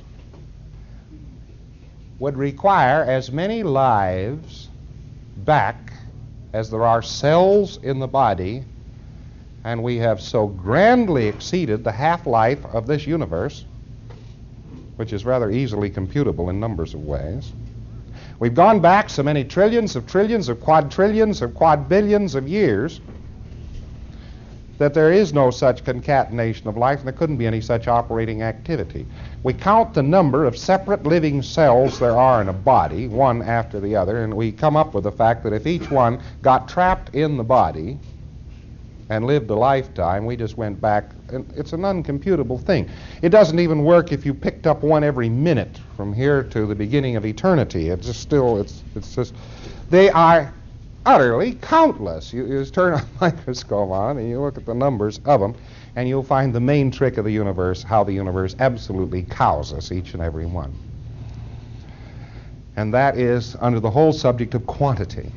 would require as many lives back as there are cells in the body, and we have so grandly exceeded the half-life of this universe, which is rather easily computable in numbers of ways. We've gone back so many trillions of trillions of quadrillions of quadbillions of years that there is no such concatenation of life, and there couldn't be any such operating activity. We count the number of separate living cells there are in a body, one after the other, and we come up with the fact that if each one got trapped in the body and lived a lifetime, we just went back, and it's an uncomputable thing. It doesn't even work if you picked up one every minute from here to the beginning of eternity. It's just still, it's, it's just, they are utterly countless. You, you just turn a microscope on and you look at the numbers of them, and you'll find the main trick of the universe, how the universe absolutely cows us, each and every one. And that is under the whole subject of quantity.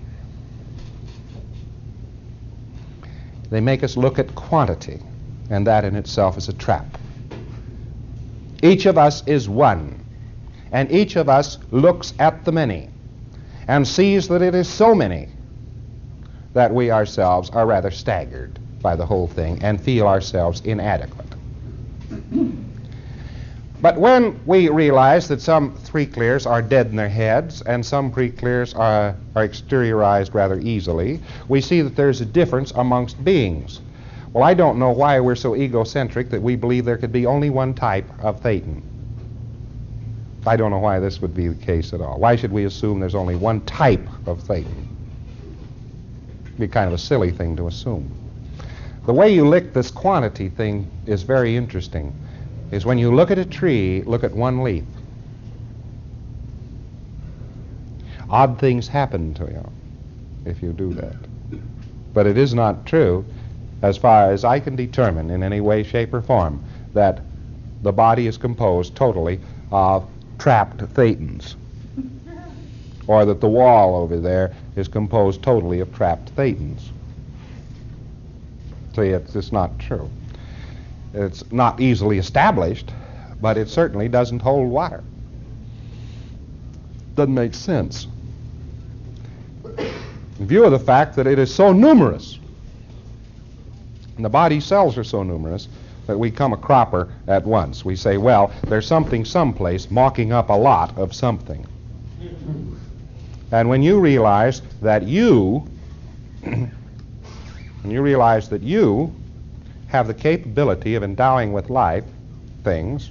They make us look at quantity, and that in itself is a trap. Each of us is one, and each of us looks at the many and sees that it is so many that we ourselves are rather staggered by the whole thing and feel ourselves inadequate. But when we realize that some three-clears are dead in their heads and some pre-clears are, are exteriorized rather easily, we see that there's a difference amongst beings. Well, I don't know why we're so egocentric that we believe there could be only one type of thetan. I don't know why this would be the case at all. Why should we assume there's only one type of thetan? It'd be kind of a silly thing to assume. The way you lick this quantity thing is very interesting. Is when you look at a tree, look at one leaf. Odd things happen to you if you do that. But it is not true, as far as I can determine in any way, shape, or form, that the body is composed totally of trapped thetans, or that the wall over there is composed totally of trapped thetans. See, it's just not true. It's not easily established, but it certainly doesn't hold water. Doesn't make sense. In view of the fact that it is so numerous, and the body cells are so numerous, that we come a cropper at once. We say, well, there's something someplace mocking up a lot of something. And when you realize that you, when you realize that you have the capability of endowing with life things,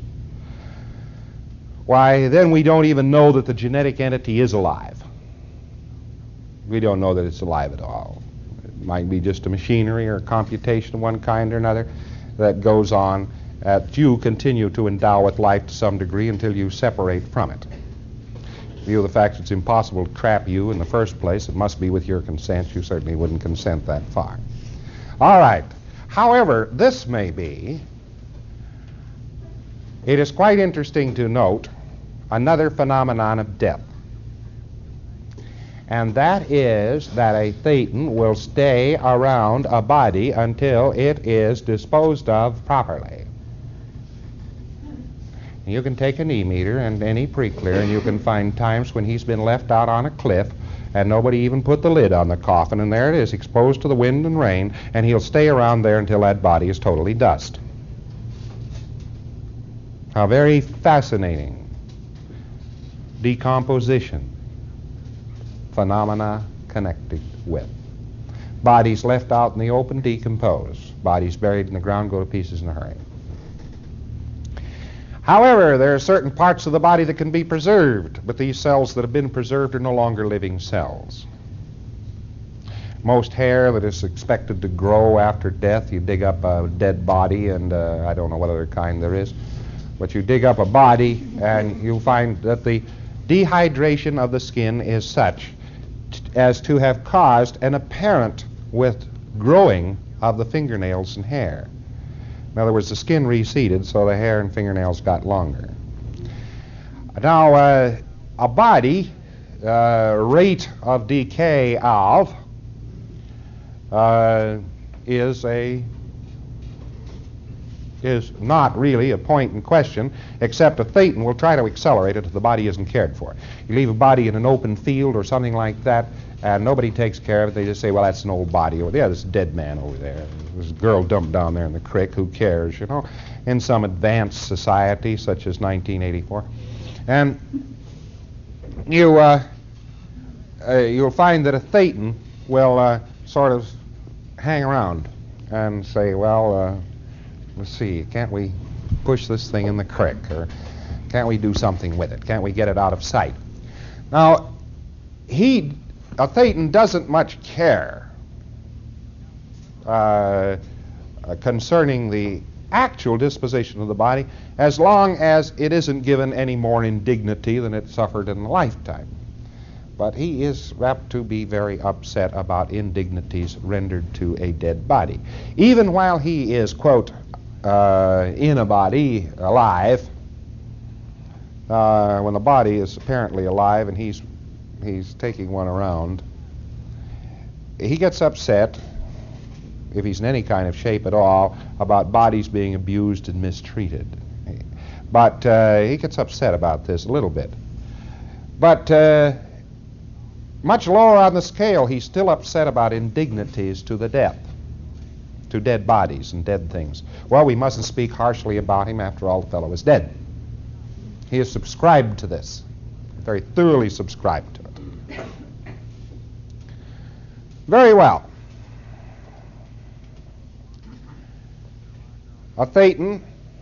why, then we don't even know that the genetic entity is alive. We don't know that it's alive at all. It might be just a machinery or a computation of one kind or another that goes on, that you continue to endow with life to some degree until you separate from it. In view of the fact it's impossible to trap you in the first place, it must be with your consent. You certainly wouldn't consent that far. All right. However this may be, it is quite interesting to note another phenomenon of death. And that is that a thetan will stay around a body until it is disposed of properly. You can take an e-meter and any pre-clear, and you can find times when he's been left out on a cliff and nobody even put the lid on the coffin, and there it is, exposed to the wind and rain, and he'll stay around there until that body is totally dust. How very fascinating. Decomposition. Phenomena connected with. Bodies left out in the open decompose. Bodies buried in the ground go to pieces in a hurry. However, there are certain parts of the body that can be preserved, but these cells that have been preserved are no longer living cells. Most hair that is expected to grow after death, you dig up a dead body, and uh, I don't know what other kind there is, but you dig up a body and you'll find that the dehydration of the skin is such t- as to have caused an apparent withdrawing of the fingernails and hair. In other words, the skin receded, so the hair and fingernails got longer. Now, uh, a body uh, rate of decay of uh, is a is not really a point in question, except a thetan will try to accelerate it if the body isn't cared for. You leave a body in an open field or something like that, and nobody takes care of it. They just say, well, that's an old body over there. Yeah, there's a dead man over there. There's a girl dumped down there in the creek. Who cares, you know? In some advanced society, such as nineteen eighty-four. And you, uh, uh, you'll find that a thetan will uh, sort of hang around and say, well, uh, let's see, can't we push this thing in the creek? Or can't we do something with it? Can't we get it out of sight? Now, he... a thetan doesn't much care uh, uh, concerning the actual disposition of the body as long as it isn't given any more indignity than it suffered in a lifetime. But he is apt to be very upset about indignities rendered to a dead body. Even while he is, quote, uh, in a body, alive, uh, when the body is apparently alive and he's he's taking one around, he gets upset, if he's in any kind of shape at all, about bodies being abused and mistreated. But uh, he gets upset about this a little bit. But uh, much lower on the scale, he's still upset about indignities to the death, to dead bodies and dead things. Well, we mustn't speak harshly about him. After all, the fellow is dead. He is subscribed to this, very thoroughly subscribed to it. Very well. A thetan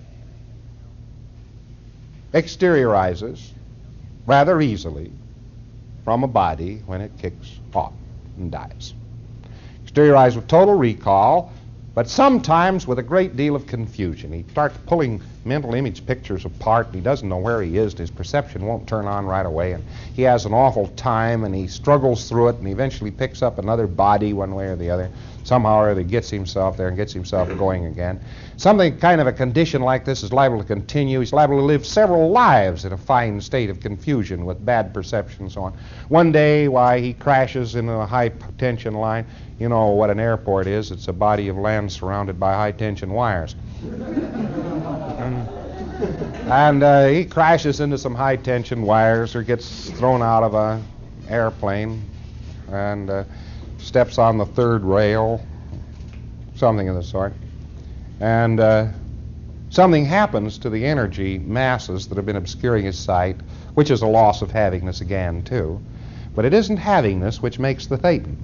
exteriorizes rather easily from a body when it kicks off and dies. Exteriorized with total recall, but sometimes with a great deal of confusion. He starts pulling mental image pictures apart, and he doesn't know where he is, and his perception won't turn on right away, and he has an awful time, and he struggles through it, and he eventually picks up another body one way or the other. Somehow or other gets himself there and gets himself going again. Something kind of a condition like this is liable to continue. He's liable to live several lives in a fine state of confusion with bad perception and so on. One day, why, he crashes into a high-tension line. You know what an airport is. It's a body of land surrounded by high-tension wires. and and uh, he crashes into some high-tension wires or gets thrown out of an airplane and uh, steps on the third rail, something of the sort. And uh, something happens to the energy masses that have been obscuring his sight, which is a loss of havingness again, too. But it isn't havingness which makes the thetan.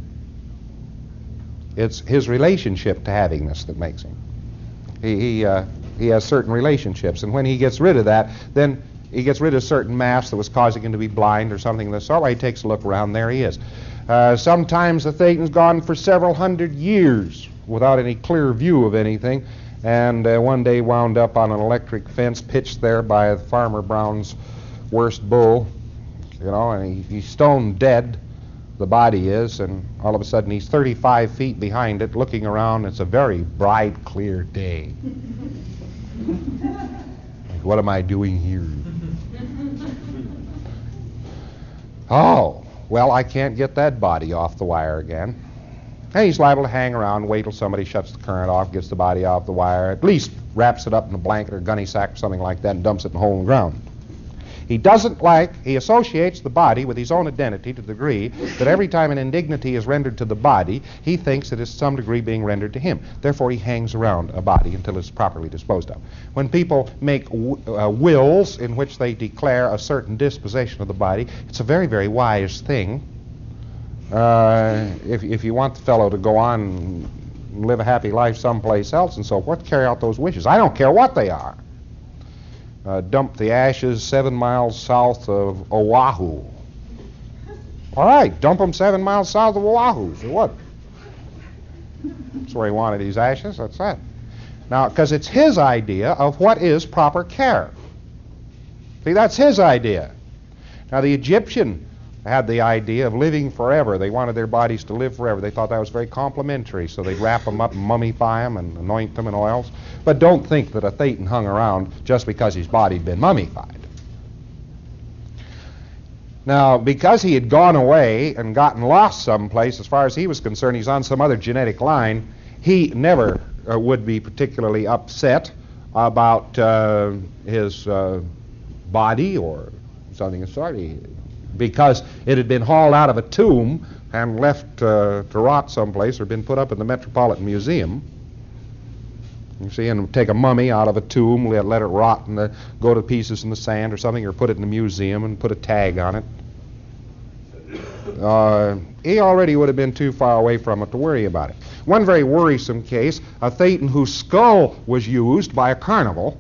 It's his relationship to havingness that makes him. He, he, uh, he has certain relationships, and when he gets rid of that, then he gets rid of certain mass that was causing him to be blind or something of the sort. Well, he takes a look around, there he is. Uh, sometimes the thetan's gone for several hundred years without any clear view of anything, and uh, one day wound up on an electric fence pitched there by Farmer Brown's worst bull, you know, and he, he's stone dead, the body is, and all of a sudden he's thirty-five feet behind it, looking around. It's a very bright, clear day. Like, what am I doing here? Oh, well, I can't get that body off the wire again. And he's liable to hang around, wait till somebody shuts the current off, gets the body off the wire, at least wraps it up in a blanket or gunny sack or something like that and dumps it in a hole in the ground. He doesn't like, he associates the body with his own identity to the degree that every time an indignity is rendered to the body, he thinks it is to some degree being rendered to him. Therefore, he hangs around a body until it's properly disposed of. When people make w- uh, wills in which they declare a certain disposition of the body, it's a very, very wise thing Uh, if, if you want the fellow to go on and live a happy life someplace else and so forth, carry out those wishes. I don't care what they are. Uh, dump the ashes seven miles south of Oahu. All right, dump them seven miles south of Oahu. So what? That's where he wanted his ashes. That's that. Now, because it's his idea of what is proper care. See, that's his idea. Now, the Egyptian had the idea of living forever. They wanted their bodies to live forever. They thought that was very complimentary, so they'd wrap them up and mummify them and anoint them in oils. But don't think that a Thetan hung around just because his body had been mummified. Now, because he had gone away and gotten lost someplace, as far as he was concerned, he's on some other genetic line, he never uh, would be particularly upset about uh, his uh, body or something of the sort, he, because it had been hauled out of a tomb and left uh, to rot someplace or been put up in the Metropolitan Museum. You see, and take a mummy out of a tomb, let, let it rot and the, go to pieces in the sand or something, or put it in a museum and put a tag on it. Uh, he already would have been too far away from it to worry about it. One very worrisome case, a Thetan whose skull was used by a carnival,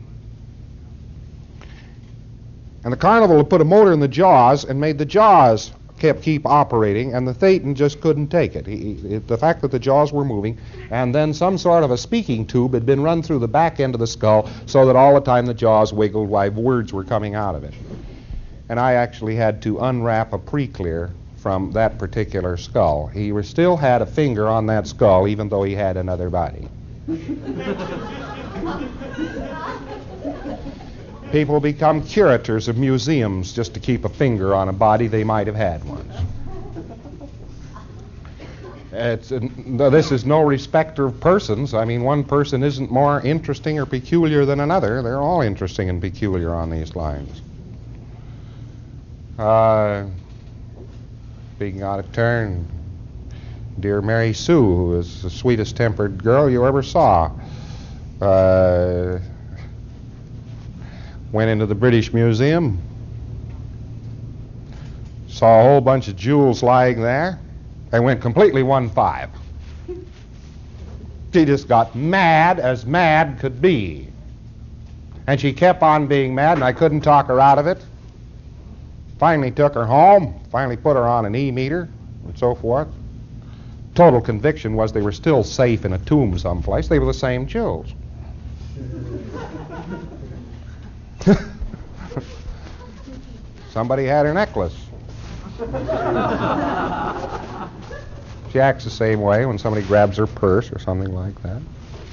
and the carnival had put a motor in the jaws and made the jaws kept keep operating, and the Thetan just couldn't take it. He, he, the fact that the jaws were moving, and then some sort of a speaking tube had been run through the back end of the skull so that all the time the jaws wiggled while words were coming out of it. And I actually had to unwrap a pre-clear from that particular skull. He was, still had a finger on that skull even though he had another body. People become curators of museums just to keep a finger on a body they might have had once. It's, uh, this is no respecter of persons. I mean, one person isn't more interesting or peculiar than another. They're all interesting and peculiar on these lines. Uh, speaking out of turn, dear Mary Sue, who is the sweetest tempered girl you ever saw, uh, went into the British Museum, saw a whole bunch of jewels lying there, and went completely one five. She just got mad as mad could be. And she kept on being mad, and I couldn't talk her out of it. Finally took her home, finally put her on an E-meter, and so forth. Total conviction was they were still safe in a tomb someplace. They were the same jewels. Somebody had her necklace. She acts the same way when somebody grabs her purse or something like that.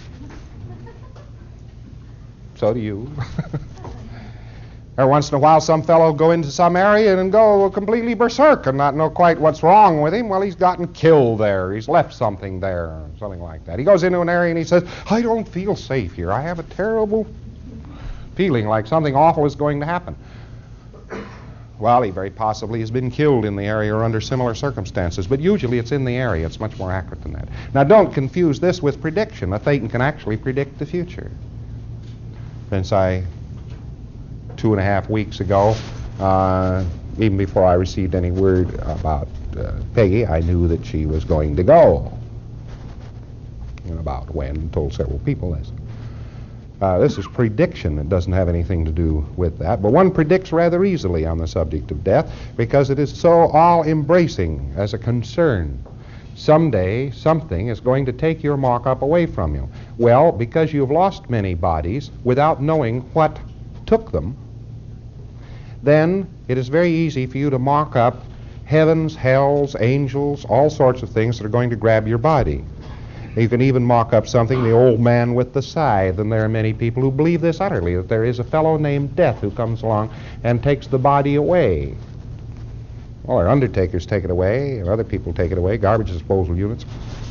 So do you. Every once in a while some fellow will go into some area and go completely berserk and not know quite what's wrong with him. Well, he's gotten killed there. He's left something there or something like that. He goes into an area and he says, I don't feel safe here. I have a terrible feeling like something awful is going to happen. Well, he very possibly has been killed in the area or under similar circumstances, but usually it's in the area. It's much more accurate than that. Now, don't confuse this with prediction. A Thetan can actually predict the future. Since I, two and a half weeks ago, uh, even before I received any word about uh, Peggy, I knew that she was going to go. And about when, told several people this. Uh, this is prediction. It doesn't have anything to do with that. But one predicts rather easily on the subject of death because it is so all-embracing as a concern. Someday, something is going to take your mock-up away from you. Well, because you've lost many bodies without knowing what took them, then it is very easy for you to mock up heavens, hells, angels, all sorts of things that are going to grab your body. You can even mock up something, the old man with the scythe, and there are many people who believe this utterly, that there is a fellow named Death who comes along and takes the body away. Well, our undertakers take it away, and other people take it away, garbage disposal units.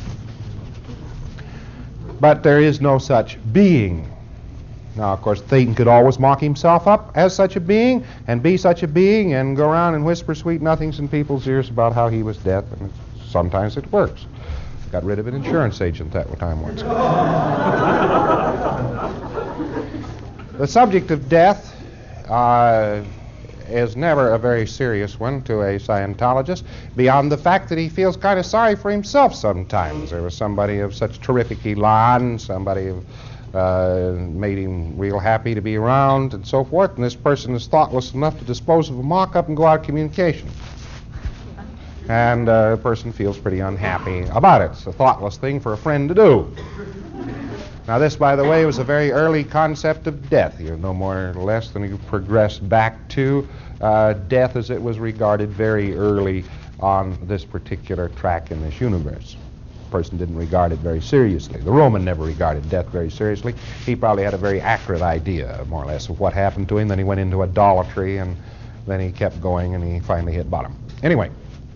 But there is no such being. Now, of course, Thetan could always mock himself up as such a being, and be such a being, and go around and whisper sweet nothings in people's ears about how he was Death, and sometimes it works. Got rid of an insurance agent that time once. The subject of death uh, is never a very serious one to a Scientologist, beyond the fact that he feels kind of sorry for himself sometimes. There was somebody of such terrific elan, somebody of Uh, made him real happy to be around and so forth, and this person is thoughtless enough to dispose of a mock-up and go out of communication. And uh, the person feels pretty unhappy about it. It's a thoughtless thing for a friend to do. Now this, by the way, was a very early concept of death. You're no more or less than you progress back to uh, death as it was regarded very early on this particular track in this universe. Person didn't regard it very seriously. The Roman never regarded death very seriously. He probably had a very accurate idea, more or less, of what happened to him. Then he went into idolatry, and then he kept going, and he finally hit bottom. Anyway,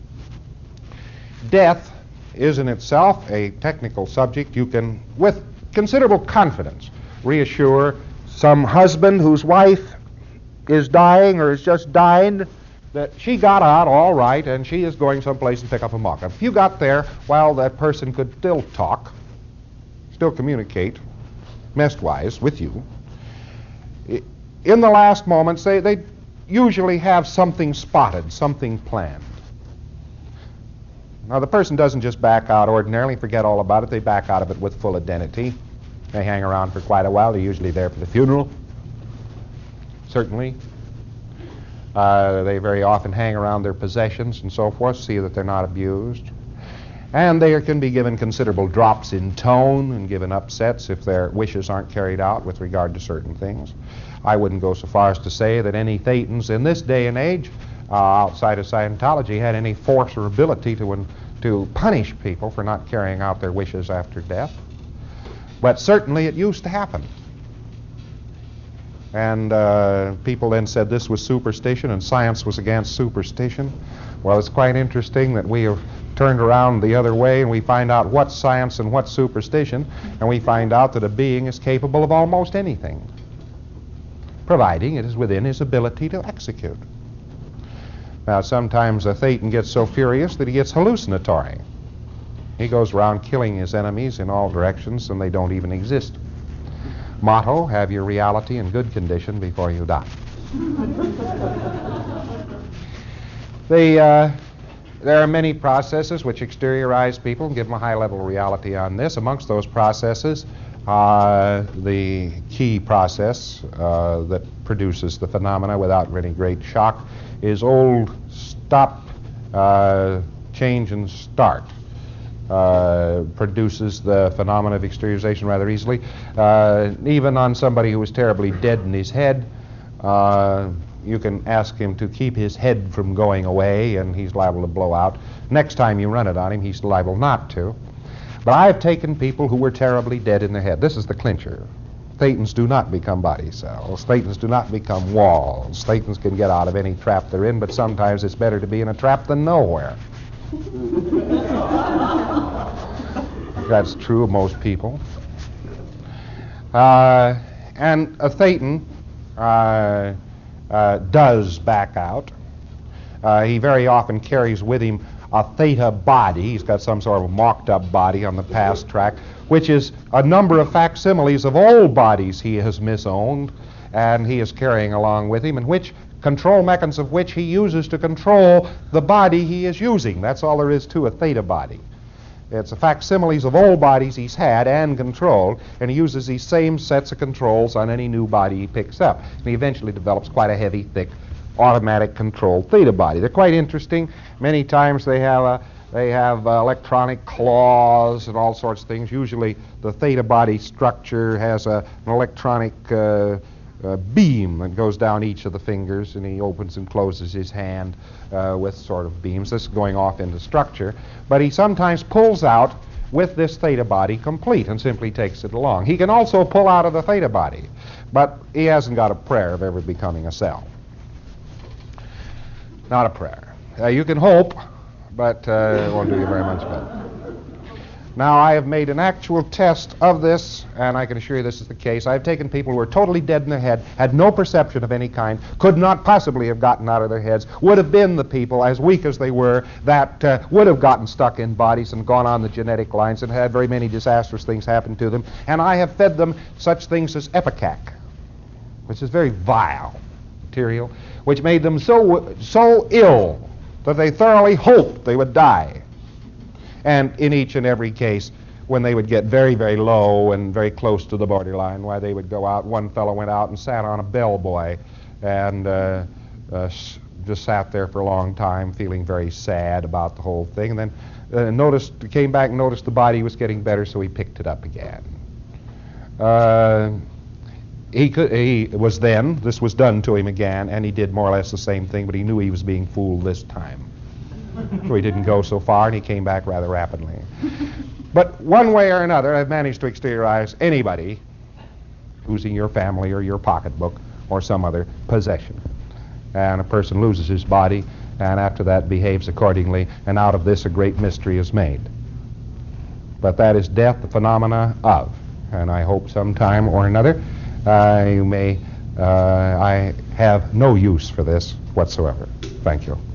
death is in itself a technical subject. You can, with considerable confidence, reassure some husband whose wife is dying or is just dying that she got out all right and she is going someplace and pick up a mock-up. If you got there while that person could still talk, still communicate, messed-wise, with you, in the last moments, they, they usually have something spotted, something planned. Now, the person doesn't just back out ordinarily, forget all about it. They back out of it with full identity. They hang around for quite a while. They're usually there for the funeral, certainly. Uh, they very often hang around their possessions and so forth, see that they're not abused. And they can be given considerable drops in tone and given upsets if their wishes aren't carried out with regard to certain things. I wouldn't go so far as to say that any Thetans in this day and age, uh, outside of Scientology, had any force or ability to, to punish people for not carrying out their wishes after death. But certainly it used to happen. And uh, people then said this was superstition and science was against superstition. Well, it's quite interesting that we have turned around the other way and we find out what's science and what's superstition, and we find out that a being is capable of almost anything, providing it is within his ability to execute. Now, sometimes a Thetan gets so furious that he gets hallucinatory. He goes around killing his enemies in all directions and they don't even exist. Motto, have your reality in good condition before you die. the, uh, there are many processes which exteriorize people and give them a high level of reality on this. Amongst those processes, uh, the key process uh, that produces the phenomena without any great shock is old stop, uh, change, and start. Uh, produces the phenomenon of exteriorization rather easily. Uh, even on somebody who is terribly dead in his head, uh, you can ask him to keep his head from going away and he's liable to blow out. Next time you run it on him, he's liable not to. But I've taken people who were terribly dead in their head. This is the clincher. Thetans do not become body cells. Thetans do not become walls. Thetans can get out of any trap they're in, but sometimes it's better to be in a trap than nowhere. That's true of most people. Uh, and a Thetan uh, uh, does back out. Uh, he very often carries with him a theta body. He's got some sort of mocked up body on the past track, which is a number of facsimiles of old bodies he has misowned and he is carrying along with him, and which control mechanisms of which he uses to control the body he is using. That's all there is to a theta body. It's the facsimiles of old bodies he's had and controlled, and he uses these same sets of controls on any new body he picks up. And he eventually develops quite a heavy, thick, automatic controlled theta body. They're quite interesting. Many times they have a They have uh, electronic claws and all sorts of things. Usually the theta body structure has a, an electronic uh, uh, beam that goes down each of the fingers, and he opens and closes his hand uh, with sort of beams. This is going off into structure. But he sometimes pulls out with this theta body complete and simply takes it along. He can also pull out of the theta body, but he hasn't got a prayer of ever becoming a cell. Not a prayer. Uh, you can hope, but uh, it won't do you very much good. Now, I have made an actual test of this, and I can assure you this is the case. I've taken people who were totally dead in their head, had no perception of any kind, could not possibly have gotten out of their heads, would have been the people, as weak as they were, that uh, would have gotten stuck in bodies and gone on the genetic lines and had very many disastrous things happen to them. And I have fed them such things as ipecac, which is very vile material, which made them so, so ill that they thoroughly hoped they would die. And in each and every case, when they would get very, very low and very close to the borderline, why they would go out. One fellow went out and sat on a bellboy and uh, uh, just sat there for a long time, feeling very sad about the whole thing. And then uh, noticed, came back and noticed the body was getting better, so he picked it up again. Uh, he could, he was then, this was done to him again, and he did more or less the same thing, but he knew he was being fooled this time. So he didn't go so far, and he came back rather rapidly. But one way or another, I've managed to exteriorize anybody losing your family or your pocketbook or some other possession. And a person loses his body, and after that behaves accordingly, and out of this a great mystery is made. But that is death, the phenomena of. And I hope sometime or another uh, you may, uh, I have no use for this whatsoever. Thank you.